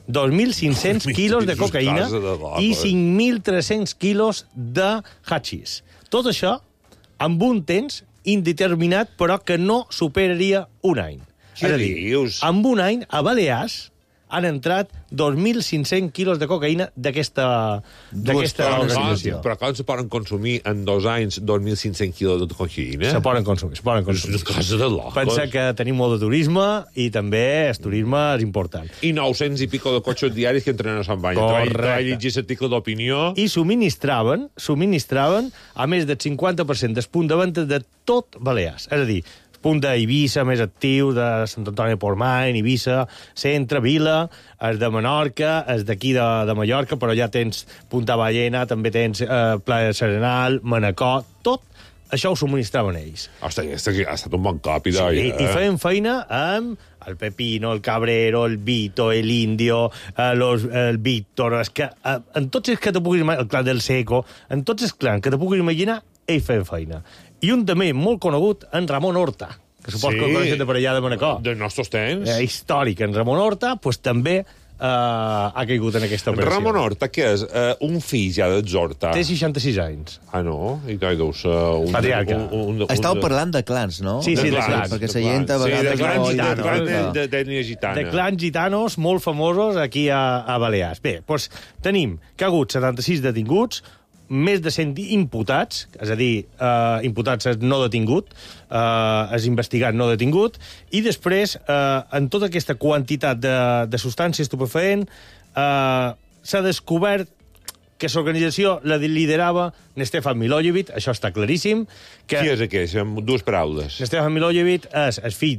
dos mil cinc-cents quilos de cocaïna i cinc mil tres-cents quilos de hachís. Tot això amb un temps indeterminat, però que no superaria un any. Què dius? Amb un any, a Balears han entrat dos mil cinc-cents quilos de cocaïna d'aquesta organització. Però com se poden consumir en dos anys dos mil cinc-cents quilos de cocaïna? Se poden consumir, se poden consumir. És una cosa de locos. Pensa que tenim molt de turisme i també el turisme és important. I nou-cents i pico de cotxes diaris que entren a Sant Banya. Correcte. Te vaig llegir l'article d'opinió. I subministraven, subministraven a més del cinquanta per cent del punt de venda de tot Balears. És a dir, punt d'Eivissa més actiu, de Sant Antoni de Portmany, Eivissa, Centre, Vila, el de Menorca, el d'aquí de, de Mallorca, però ja tens Punta Ballena, també tens eh, Playa de Serenal, Manacor, tot això ho subministraven ells. Ostres, ha estat un bon cop, i sí, d'oi. I, i feien feina amb el Pepino, el Cabrero, el Vito, el Indio, eh, los, el Víctor, es que, eh, en tots els que te puguis imaginar, el clan del Seco, en tots els clans que te puguis imaginar, ells feien feina. I un també molt conegut, en Ramon Horta, que supos sí, que el coneixen de per allà de Manacor. Dels nostres temps. Eh, històric. En Ramon Horta, pues, també eh, ha caigut en aquesta operació. Ramon Horta, què és? Uh, un fill ja d'Horta. Té seixanta-sis anys. Ah, no? I què deus ser? Uh, Patriarca. Un, un, un, Estàu parlant de clans, no? Sí, sí, de, de clans. Perquè la gent a vegades... Sí, de clans gitanos. De, de, d'ètnia gitana. De clans gitanos molt famosos aquí a, a Balears. Bé, doncs tenim que ha hagut setanta-sis detinguts, més de cent imputats, és a dir, eh, imputats és no detingut, eh, és investigat no detingut, i després, eh, en tota aquesta quantitat de, de substàncies estupefaent, eh, s'ha descobert que l'organització la liderava Stefan Milojevic, això està claríssim. Que qui és aquest, amb dues paraules? Stefan Milojevic és el fill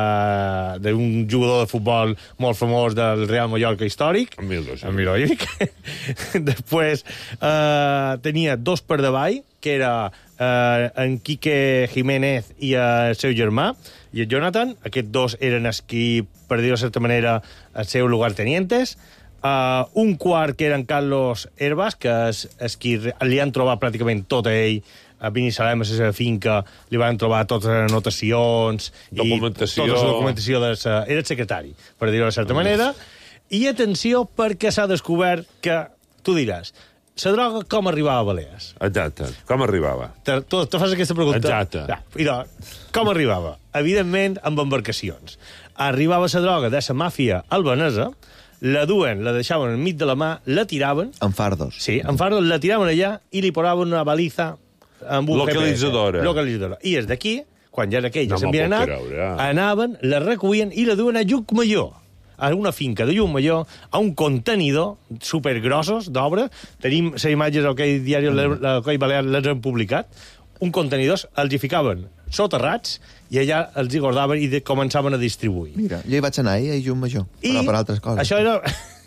d'un jugador de futbol molt famós del Real Mallorca històric, en Milojevic. Després eh, tenia dos per davall, que era eh, en Quique Jiménez i el seu germà, i el Jonathan. Aquests dos eren els qui, per dir-ho de certa manera, els seus lugartenientes. Uh, un quart, que era en Carlos Herbas, que és, és qui li han trobat pràcticament tot a ell, a Binissalem, a la seva finca, li van trobar totes les anotacions, documentació. I tota la documentació. De sa... Era el secretari, per dir-ho de certa manera. I atenció, perquè s'ha descobert que, tu diràs, la droga com arribava a Balears? Exacte, com arribava? Te, tu te fas aquesta pregunta? Exacte. Ja, idò, com arribava? Evidentment, amb embarcacions. Arribava la droga de la màfia albanesa, la duen, la deixaven enmig de la mà, la tiraven... En fardos. Sí, en fardos, la tiraven allà i li posaven una baliza amb un localitzadora. G P S. Localitzadora. I és d'aquí, quan ja era aquell, ja no s'havien anat, creure. anaven, la recollien i la duen a Llucmajor, a una finca de Llucmajor, a un contenidor supergrossos d'obra. Tenim les imatges al que diari l'Hockey Balear les han publicat. Un contenidor els hi ficaven soterrats i allà els hi guardaven i de, començaven a distribuir. Mira, jo hi vaig anar ahir a Llucmajor, però per altres coses. Això era...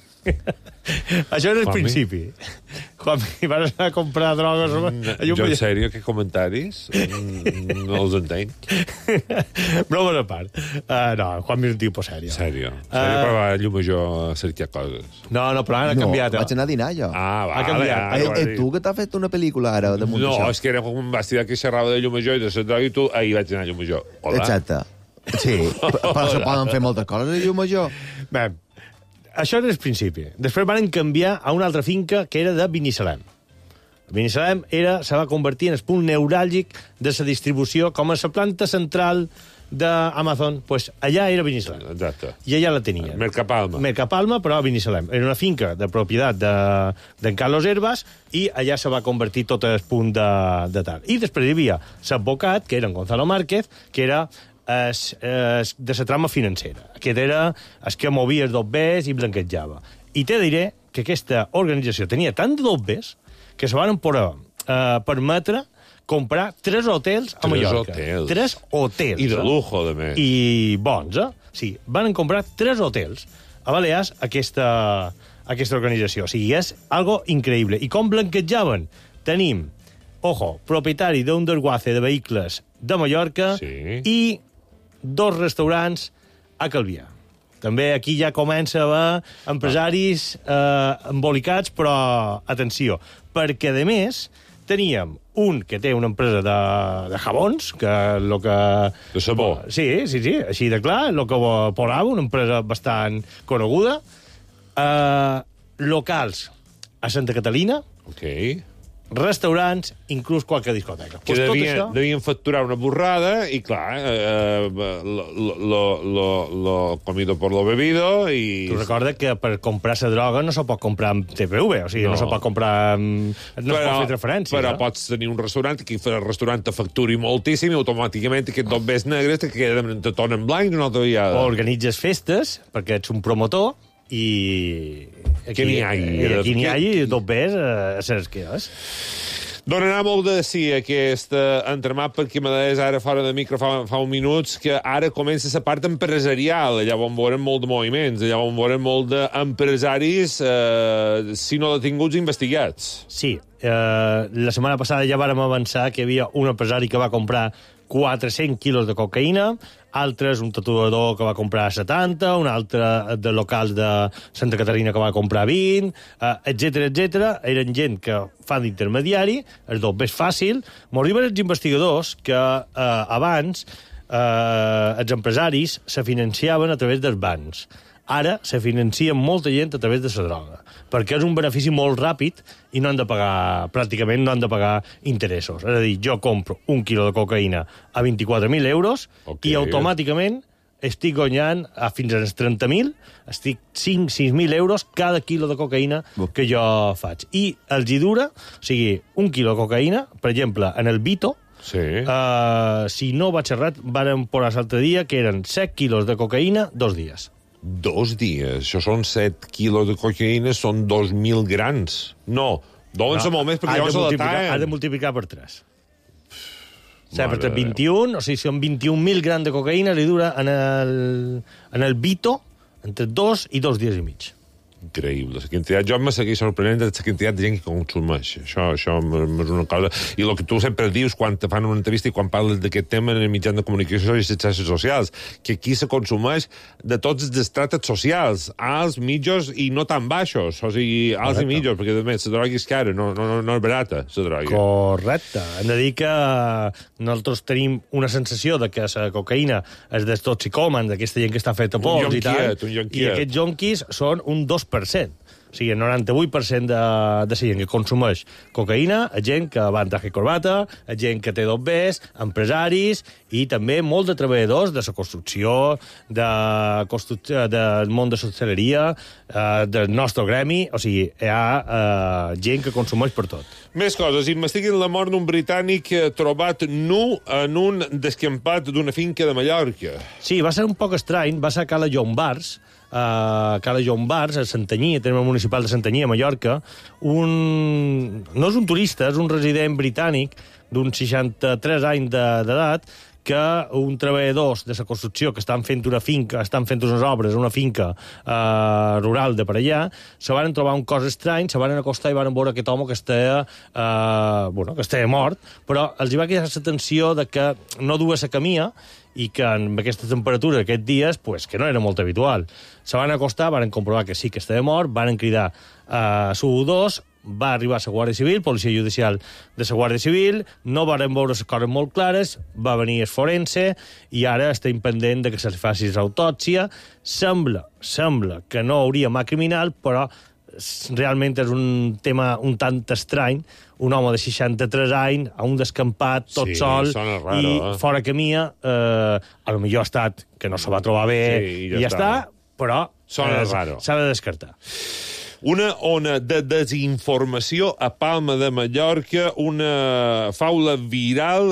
Això era el Juanmi? Principi. Quan hi vas anar a comprar drogues... Mm, jo, en sèrio, que comentaris? Mm, no els entenc. Bromes a part. Uh, no, Juanmi és un tipus sèrio. Sèrio. Sèrio, uh, però va a Llumajor a cercar coses. No, no, però ara ha no, canviat. Vaig anar a dinar, jo. Ah, va. Ha canviat. Ah, eh, eh, tu que t'has fet una pel·lícula ara damunt no, d'això? No, és que era com un vestida que xerrava de Llumajor i de la droga i tu ahir vaig anar a Llumajor. Hola. Exacte. Sí, però se poden fer moltes coses a Llumajor. Bé, això era el principi. Després van canviar a una altra finca que era de Binissalem. Binissalem era, se va convertir en el punt neuràlgic de la distribució, com a la planta central d'Amazon, pues allà era Binissalem. Exacte. I allà la tenia. Mercapalma. Mercapalma, però a Binissalem. Era una finca de propietat d'en de Carlos Herbas i allà se va convertir tot el punt de, de tal. I després hi havia l'advocat, que era en Gonzalo Márquez, que era es, es, de la trama financera. Aquest era el que movia els dobbers i blanquejava. I te diré que aquesta organització tenia tant de dobbers que se van poder eh, permetre comprar tres hotels a Mallorca. Hotels. Tres hotels. I de lujo, de més. I bons, eh? Sí, van comprar tres hotels a Balears aquesta, aquesta organització. O sigui, és algo increïble. I com blanquejaven? Tenim, ojo, propietari d'un desguace de vehicles de Mallorca sí. i dos restaurants a Calvià. També aquí ja comença a haver empresaris eh, embolicats, però atenció, perquè, a més, teníem un que té una empresa de, de jabons, que lo que... De sabó. Sí, sí, sí, així de clar, el que posava, una empresa bastant coneguda, Uh, locals a Santa Catalina. Ok. Restaurants, inclús qualque discoteca. Que pues devien, tot això... devien facturar una borrada i, clar, eh, lo, lo, lo, lo comido por lo bebido i... Tu recorda que per comprar la droga no se pot comprar amb T P V, o sigui, no, no se pot comprar... Amb... No però, es pot fer transferència. Però no? pots tenir un restaurant que el restaurant te facturi moltíssim i automàticament aquests dobbers negres te queden te tornen blancs una altra vegada. O organitzes festes, perquè ets un promotor, i... Aquí, que n'hi hagi. I aquí n'hi hagi dobbers a les quios. Donarà molt de sí aquest entremat, perquè me deies ara fora de micro fa, fa uns minuts que ara comença la part empresarial, allà on veurem molt de moviments, allà on veurem molt d'empresaris, eh, si no detinguts, investigats. Sí, eh, la setmana passada ja vàrem avançar que hi havia un empresari que va comprar quatre-cents quilos de cocaïna, altres un tatuador que va comprar setanta, un altre de locals de Santa Caterina que va comprar vint, eh, etcètera, etcètera. Eren gent que fan d'intermediari, el doble és fàcil. M'arriben els investigadors que eh, abans eh, els empresaris se financiaven a través dels bancs. Ara se financia molta gent a través de la droga, perquè és un benefici molt ràpid i no han de pagar, pràcticament no han de pagar interessos. És a dir, jo compro un quilo de cocaïna a vint-i-quatre mil euros okay. i automàticament estic guanyant a fins als trenta mil, estic cinc a sis mil euros cada quilo de cocaïna que jo faig. I els hi dura, o sigui, un quilo de cocaïna, per exemple, en el Vito, sí. uh, si no vaig errat, varen posar l'altre dia que eren set quilos de cocaïna dos dies. Dos dies? Això són set quilos de cocaïna, són dos mil grans. No, deuen ser molt més, perquè llavors se la tallen. Ha de multiplicar per tres. O sigui, per tres, vint-i-un, o sigui, són vint-i-un mil grans de cocaïna, li dura en el, en el Vito entre dos i dos dies i mig. Increïble. La quantitat, jo em segueix sorprenent de la quantitat de gent que consumeix. Això, això és una cosa... I el que tu sempre dius quan te fan una entrevista i quan parles d'aquest tema en el mitjà de comunicació i les xarxes socials, que aquí se consumeix de tots els estrates socials, alts, mitjos i no tan baixos. O sigui, alts Correcte. I mitjos, perquè a més la droga és cara, no, no, no és barata, la droga. Correcte. Hem de dir que nosaltres tenim una sensació de que la cocaïna és dels toxicòmens, d'aquesta gent que està feta pols i tal, i aquests jonquis són un dos per cent. O sigui, el noranta-vuit per cent de, de la gent que consumeix cocaïna, a gent que va en traje i corbata, a gent que té dobbers, empresaris i també molt de treballadors de la construcció, de construcció, del món de l'hostaleria, eh, del nostre gremi. O sigui, hi ha eh, gent que consumeix per tot. Més coses. Investiguen la mort d'un britànic trobat nu en un descampat d'una finca de Mallorca. Sí, va ser un poc estrany. Va ser a Cala Llombars, a Cala Llombars, a Santanyí, a terme municipal de Santanyí, a Mallorca. Un... No és un turista, és un resident britànic d'uns seixanta-tres anys d'edat, que un treballador de la construcció que estan fent una finca, estan fent unes obres, una finca eh, rural de per allà, se van trobar un cos estrany, se van acostar i van veure aquest home que estava, eh, bueno, que estava mort, però els hi va quedar l'atenció de que no duia la camia i que amb aquesta temperatura aquests dies, pues, que no era molt habitual. Se van acostar, van comprovar que sí que estava mort, van cridar a S U dos, va arribar la Guàrdia Civil, Policia Judicial de la Guàrdia Civil, no van veure les coses molt clares, va venir el forense i ara estem pendent de que se li faci l'autòpsia. Sembla, sembla que no hauria mà criminal, però realment és un tema un tant estrany, un home de seixanta-tres anys a un descampat tot sí, sol raro, i eh? fora camia, eh, a lo millor ha estat que no se va trobar bé sí, i ja, i ja està, però eh, s'ha de descartar. Una ona de desinformació a Palma de Mallorca, una faula viral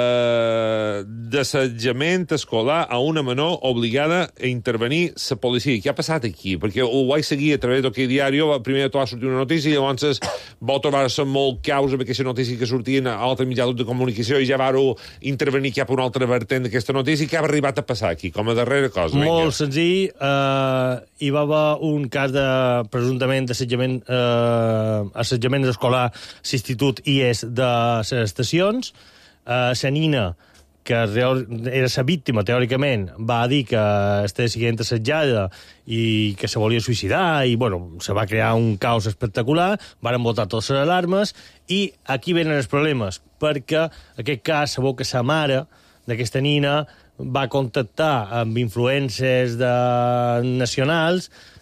eh, d'assetjament escolar a una menor obligada a intervenir la policia. Què ha passat aquí? Perquè ho vaig seguir a través d'aquell diari, primer tot va sortir una notícia i llavors va trobar-se molt causa amb aquesta notícia que sortien a altres mitjans de comunicació i ja vau intervenir cap a una altra vertent d'aquesta notícia. Què ha arribat a passar aquí, com a darrera cosa? Molt senzill. Eh, hi va haver un cas de presumptament d'assetjament eh, assetjament escolar a l'institut I E S de les estacions. Eh, la nina, que era la víctima, teòricament, va dir que estava sent assetjada i que se volia suïcidar i, bueno, se va crear un caos espectacular, varen botar totes les alarmes i aquí venen els problemes, perquè en aquest cas sabeu que sa mare d'aquesta nina va contactar amb influències de... nacionals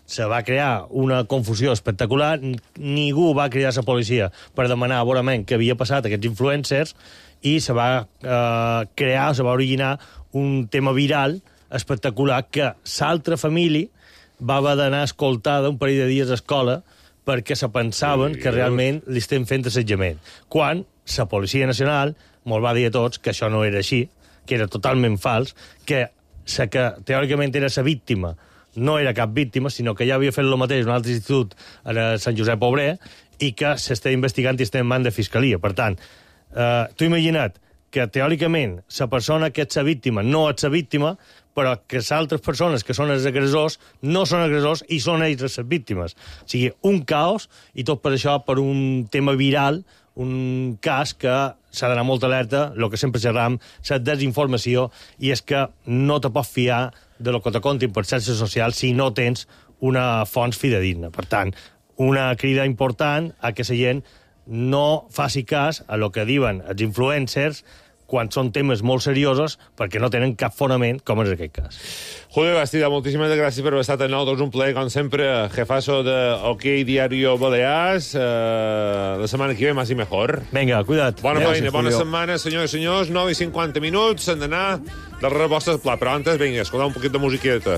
se va crear una confusió espectacular, ningú va cridar a la policia per demanar vorament què havia passat a aquests influencers i se va eh, crear, se va originar un tema viral espectacular que l'altra família va haver d'anar escoltada un parell de dies a escola perquè se pensaven que realment li estem fent assetjament. Quan la Policia Nacional mos va dir a tots que això no era així, que era totalment fals, que la que teòricament era la víctima no era cap víctima, sinó que ja havia fet el mateix en un altre institut a Sant Josep Obrer i que s'està investigant i està en mans de fiscalia. Per tant, eh, tu imagina't que teòricament la persona que és la víctima no és la víctima, però que les altres persones que són els agressors no són agressors i són ells les víctimes. O sigui, un caos, i tot per això, per un tema viral, un cas que s'ha d'anar molt alerta, el que sempre xerram, la desinformació, i és que no te pots fiar de lo que te contin per xarxes socials si no tens una font fidedigna. Per tant, una crida important a que la gent no faci cas a lo que diuen els influencers quan són temes molt seriosos, perquè no tenen cap fonament, com és aquest cas. Julio Bastida, moltíssimes gràcies per haver estat en nosaltres. Un plaer, com sempre, jefazo de OK Diario Balears. Uh, la setmana que ve, más y mejor. Vinga, cuida't. Bona Gràcies, feina, bona Julio. setmana, senyors i senyors. nou i cinquanta minuts, s'han d'anar de rebosta del pla. Però antes, vinga, escoltar un poquet de musiqueta.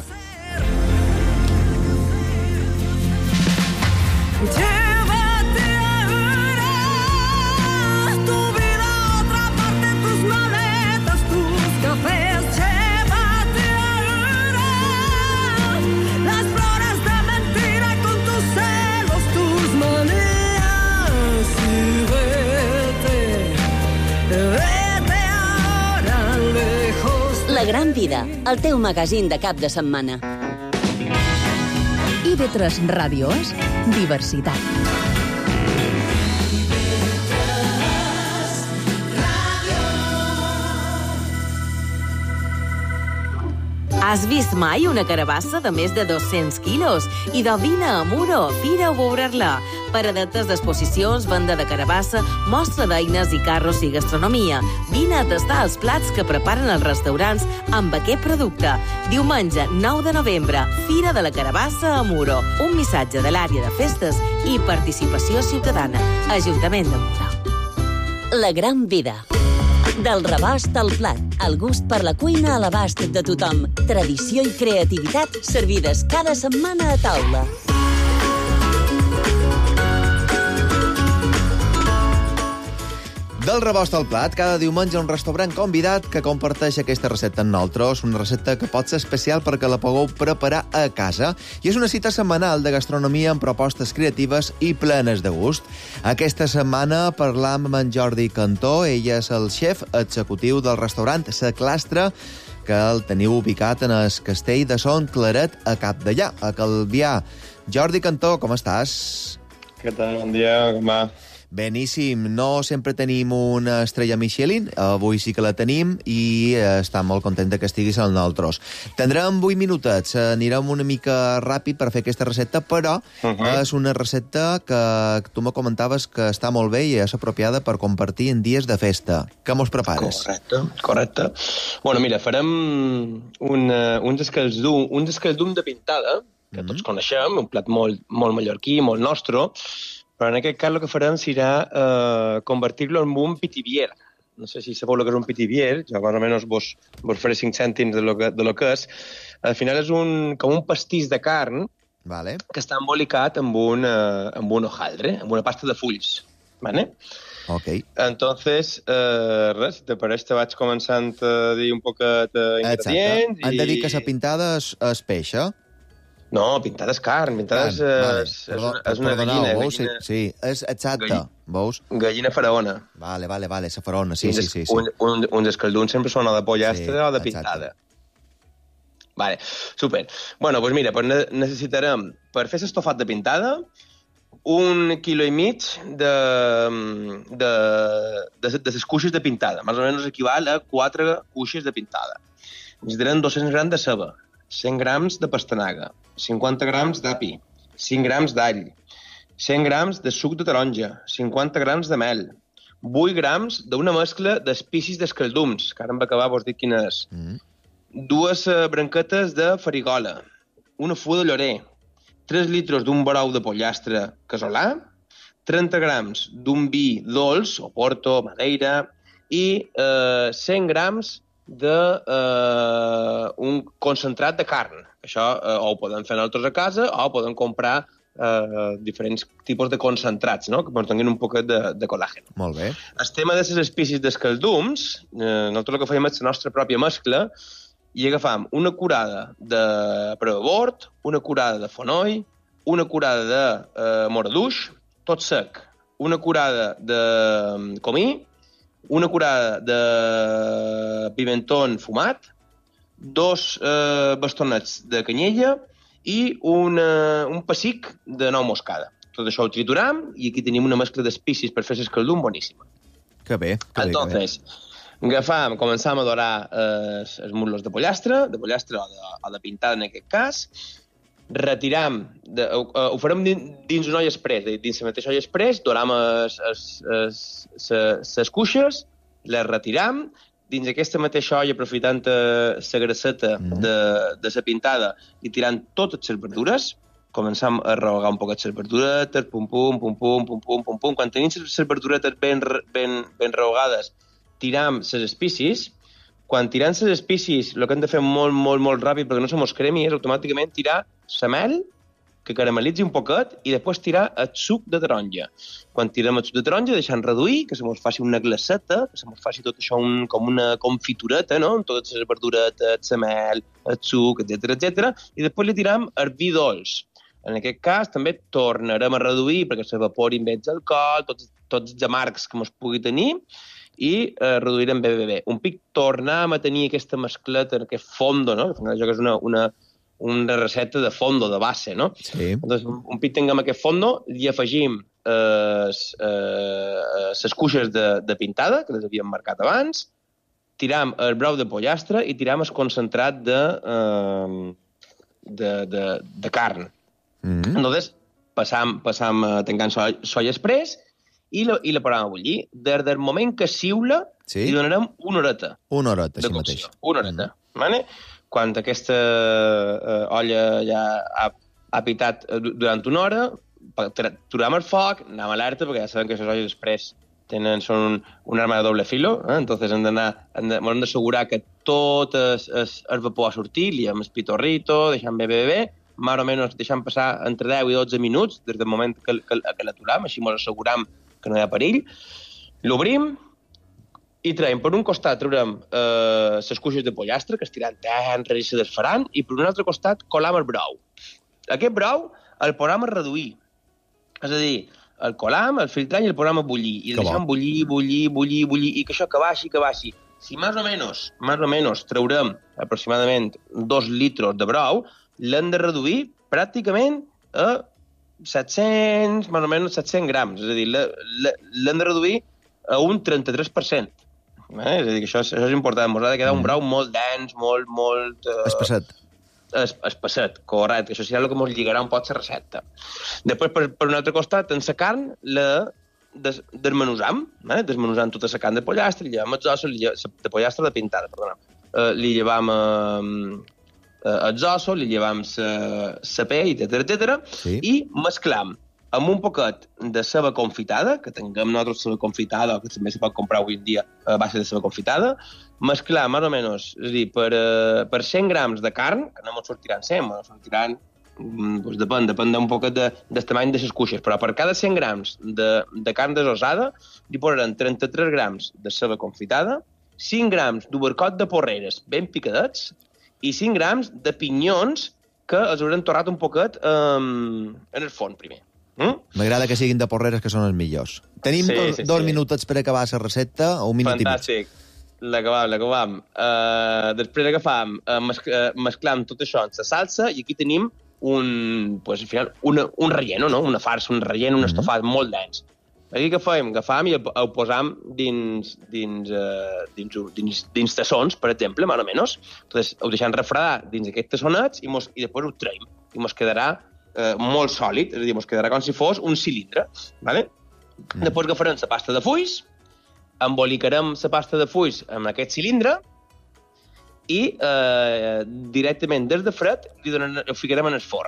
La Gran Vida, el teu magazín de cap de setmana. I ve tres Ràdio és diversitat. Has vist mai una carabassa de més de dos-cents quilos? I de vine a Muro, fira a veure-la. Per adeptes d'exposicions, venda de carabassa, mostra d'eines i carros i gastronomia. Vine a tastar els plats que preparen els restaurants amb aquest producte. Diumenge nou de novembre, Fira de la Carabassa a Muro. Un missatge de l'àrea de festes i participació ciutadana. Ajuntament de Muro. La Gran Vida. Del rebost al plat, el gust per la cuina a l'abast de tothom. Tradició i creativitat servides cada setmana a taula. Del rebost al plat, cada diumenge un restaurant convidat que comparteix aquesta recepta amb nosaltres, una recepta que pot ser especial perquè la pugueu preparar a casa. I és una cita setmanal de gastronomia amb propostes creatives i plenes de gust. Aquesta setmana parlam amb en Jordi Cantó, ell és el xef executiu del restaurant Sa Clastra, que el teniu ubicat en el castell de Son Claret a Capdellà, a Calvià. Jordi Cantó, com estàs? Què tal? Bon dia, com va? Beníssim. No sempre tenim una estrella Michelin, avui sí que la tenim i estem molt contents que estiguis al nosaltres. Tindrem vuit minutets, anirem una mica ràpid per fer aquesta recepta, però uh -huh. és una recepta que tu me comentaves que està molt bé i és apropiada per compartir en dies de festa. Què mos prepares? Correcte, correcte. Bueno, mira, farem un, uh, uns escaldums un escaldum de pintada, que tots coneixem, un plat molt, molt mallorquí, molt nostre, però en aquest cas el que farem serà eh, convertir-lo en un pitivier. No sé si sabeu el que és un pitivier, jo més o menys vos, vos faré cinc cèntims de lo que, de lo que és. Al final és un, com un pastís de carn vale. que està embolicat amb un, eh, amb un hojaldre, amb una pasta de fulls. Vale? Ok. Entonces, eh, res, si te pareix, te vaig començant a dir un poquet d'ingredients. Hem de dir que la pintada és, és peix, eh? No, pintada és carn, pintada és, vale. és, és, una, és una Perdoneu, gallina. veus? gallina. Sí, sí, és exacte, Gall... veus? Gallina faraona. Vale, vale, vale, la faraona, sí, sí, sí. sí. Un, un, un escalduns sempre són o de pollastre sí, o de pintada. Exacte. Vale, super. Bueno, doncs mira, pues necessitarem, per fer l'estofat de pintada, un quilo i mig de, de, de, de les cuixes de pintada. Més o menys equival a quatre cuixes de pintada. Necessitarem dos-cents grams de ceba, cent grams de pastanaga, cinquanta grams d'api, cinc grams d'all, cent grams de suc de taronja, cinquanta grams de mel, vuit grams d'una mescla d'espicis d'escaldums, que ara em va acabar, vos dic quina és, mm. dues branquetes de farigola, una fua de llorer, tres litres d'un brou de pollastre casolà, trenta grams d'un vi dolç, o porto, madeira, i eh, cent grams d'un eh, concentrat de carn. Això eh, o ho podem fer nosaltres a casa o podem comprar eh, diferents tipus de concentrats, no?, que ens donin un poquet de, de col·làgen. Molt bé. El tema de les espècies d'escaldums, eh, nosaltres el que fèiem és la nostra pròpia mescla, i agafam una curada de prevort, una curada de fonoll, una curada de eh, moraduix, tot sec, una curada de comí, una curada de pimentón fumat, dos eh, bastonets de canyella i una, un pessic de nou moscada. Tot això ho trituram i aquí tenim una mescla d'espècies per fer l'escaldum boníssima. Que bé, que bé. Entonces, agafam, començam a dorar eh, els muslos de pollastre, de pollastre o de, o de pintada en aquest cas, retiram, de, uh, uh, ho farem dins un olla express, dins la mateixa olla express, doram les cuixes, les retiram, dins aquesta mateixa olla, aprofitant la grasseta mm. de, de la pintada i tirant totes les verdures, començam a rehogar un poquet les verduretes, pum, pum, pum, pum, pum, pum, pum, pum. Quan tenim les verduretes ben, ben, ben rehogades, tiram les espècies. Quan tirant les espècies, el que hem de fer molt, molt, molt ràpid perquè no se mos cremi és automàticament tirar la mel, que caramelitzi un poquet, i després tirar el suc de taronja. Quan tirem el suc de taronja, deixant reduir, que se mos faci una glaceta, que se mos faci tot això un, com una confitureta, no?, amb totes les verduretes, la mel, el suc, etcètera, etcètera, i després li tiram el vi dolç. En aquest cas, també tornarem a reduir perquè s'evaporin bé els alcohol, tots, tots els amargs que mos pugui tenir, i eh, reduirem bé, bé, bé. Un pic tornàvem a tenir aquesta mescleta, aquest fondo, no?, que això és una, una, una recepta de fondo, de base, no? Sí. Entonces, un pic tinguem aquest fondo, li afegim les eh, eh, cuixes de, de pintada, que les havíem marcat abans, tiram el brou de pollastre i tiram el concentrat de, eh, de, de, de carn. Mm. Entonces, passam, passam eh, tancant soll, soll express, i la, i la posam a bullir. Des del moment que siula, sí? Li donarem una horeta. Una horeta, així mateix. Una horeta. Mm. Vale? Quan aquesta uh, olla ja ha, ha pitat durant una hora, aturam el foc, anem alerta, perquè ja sabem que les olles després tenen, són un, un arma de doble filo, eh? Entonces hem d'anar, hem de, hem d'assegurar que tot es, es, el vapor ha sortit, li hem el pitorrito, deixant bé, bé, bé, més o menys deixant passar entre deu i dotze minuts des del moment que, que, que l'aturam, així ens asseguram que no hi ha perill. L'obrim i traiem. Per un costat traurem eh, les cuixes de pollastre, que estiran tendres i se desfaran, i per un altre costat colam el brou. Aquest brou el posam a reduir. És a dir, el colam, el filtrant i el posam a bullir. I el deixam bullir, bullir, bullir, bullir, i que això que baixi, que baixi. Si més o menys, més o menys traurem aproximadament dos litres de brou, l'hem de reduir pràcticament a set-cents, més o menys set-cents grams. És a dir, l'hem de reduir a un trenta-tres per cent. Eh? És a dir, que això és, això és important. Ens ha de quedar un brou molt dens, molt, molt... Uh, espessat. Es, espessat, correcte. Això serà el que ens lligarà un poc la recepta. Després, per, per un altre costat, en la carn, la des, desmenusam. Eh? Desmenusam tota la carn de pollastre, li llevam els ossos, li llevam, de pollastre de pintada, perdona. Uh, li llevam... Uh, els ossos, li llevam la pell, etcètera, etcètera, sí. I mesclam amb un poquet de ceba confitada, que tinguem nosaltres ceba confitada, o que també se pot comprar avui en dia a base de ceba confitada, mesclam més o menys, és a dir, per, per cent grams de carn, que no ens sortiran cent, ens sortiran, doncs depèn, depèn d'un poquet de, del tamany de les cuixes, però per cada cent grams de, de carn desosada li posaran trenta-tres grams de ceba confitada, cinc grams d'ubercot de porreres ben picadets, i cinc grams de pinyons que els haurem torrat un poquet um, en el forn primer. Mm? M'agrada que siguin de porreres, que són els millors. Tenim sí, dos, sí, dos sí. minutets per acabar la recepta, o un minut Fantàstic. I mig. L'acabam, l'acabam. Uh, després agafam, uh, mesc uh, mesclam tot això en la salsa, i aquí tenim un, pues, al final, una, un relleno, no? Una farsa, un relleno, un mm-hmm. estofat molt dens. Aquí què fem? Agafam i el, el posam dins, dins, uh, dins, dins, dins tassons, per exemple, més o menys. Entonces, ho deixem refredar dins aquests tassonets i, mos, i després ho traiem. I mos quedarà uh, molt sòlid, és a dir, mos quedarà com si fos un cilindre. Vale? Mm. Després agafarem la pasta de fulls, embolicarem la pasta de fulls en aquest cilindre i uh, directament des de fred li donem, ho ficarem en el forn.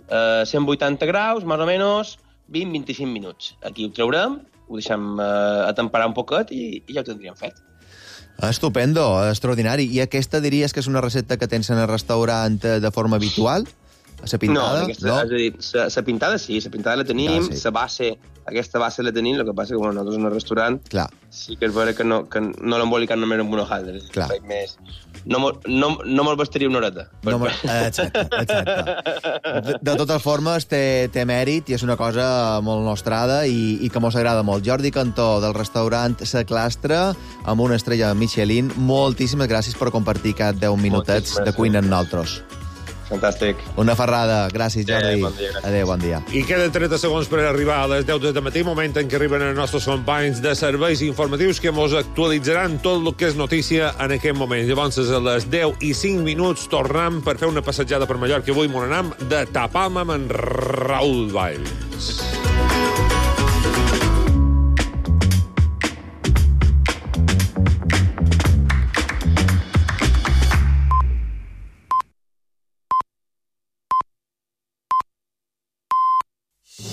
eh, cent vuitanta graus, més o menys, vint a vint-i-cinc minuts. Aquí ho traurem, ho deixem eh, a temperar un poquet i, i ja ho tindríem fet. Estupendo, extraordinari. I aquesta diries que és una recepta que tens en el restaurant de forma habitual? La pintada? No, aquesta, no? És a dir, la, la pintada sí, la pintada la tenim, la sí. base, aquesta base la tenim, el que passa que bueno, nosaltres en el restaurant Clar. sí que és vera que no, que no l'embolican només amb una hojaldre. Més... No, no, no me'l bastaria una horeta. Per... No, exacte, exacte. De, de totes formes, té, té mèrit i és una cosa molt nostrada i, i que mos agrada molt. Jordi Cantó, del restaurant Sa Clastra, amb una estrella Michelin, moltíssimes gràcies per compartir cada deu minutets de cuina amb nosaltres. Fantàstic. Una ferrada. Gràcies, Jordi. Adéu, bon dia. Gràcies. Adéu, bon dia. I queden trenta segons per arribar a les deu del matí, moment en què arriben els nostres companys de serveis informatius que mos actualitzaran tot el que és notícia en aquest moment. Llavors, a les deu i cinc minuts, tornem per fer una passejada per Mallorca. Avui m'ho anem de tapam amb en Raül Valls.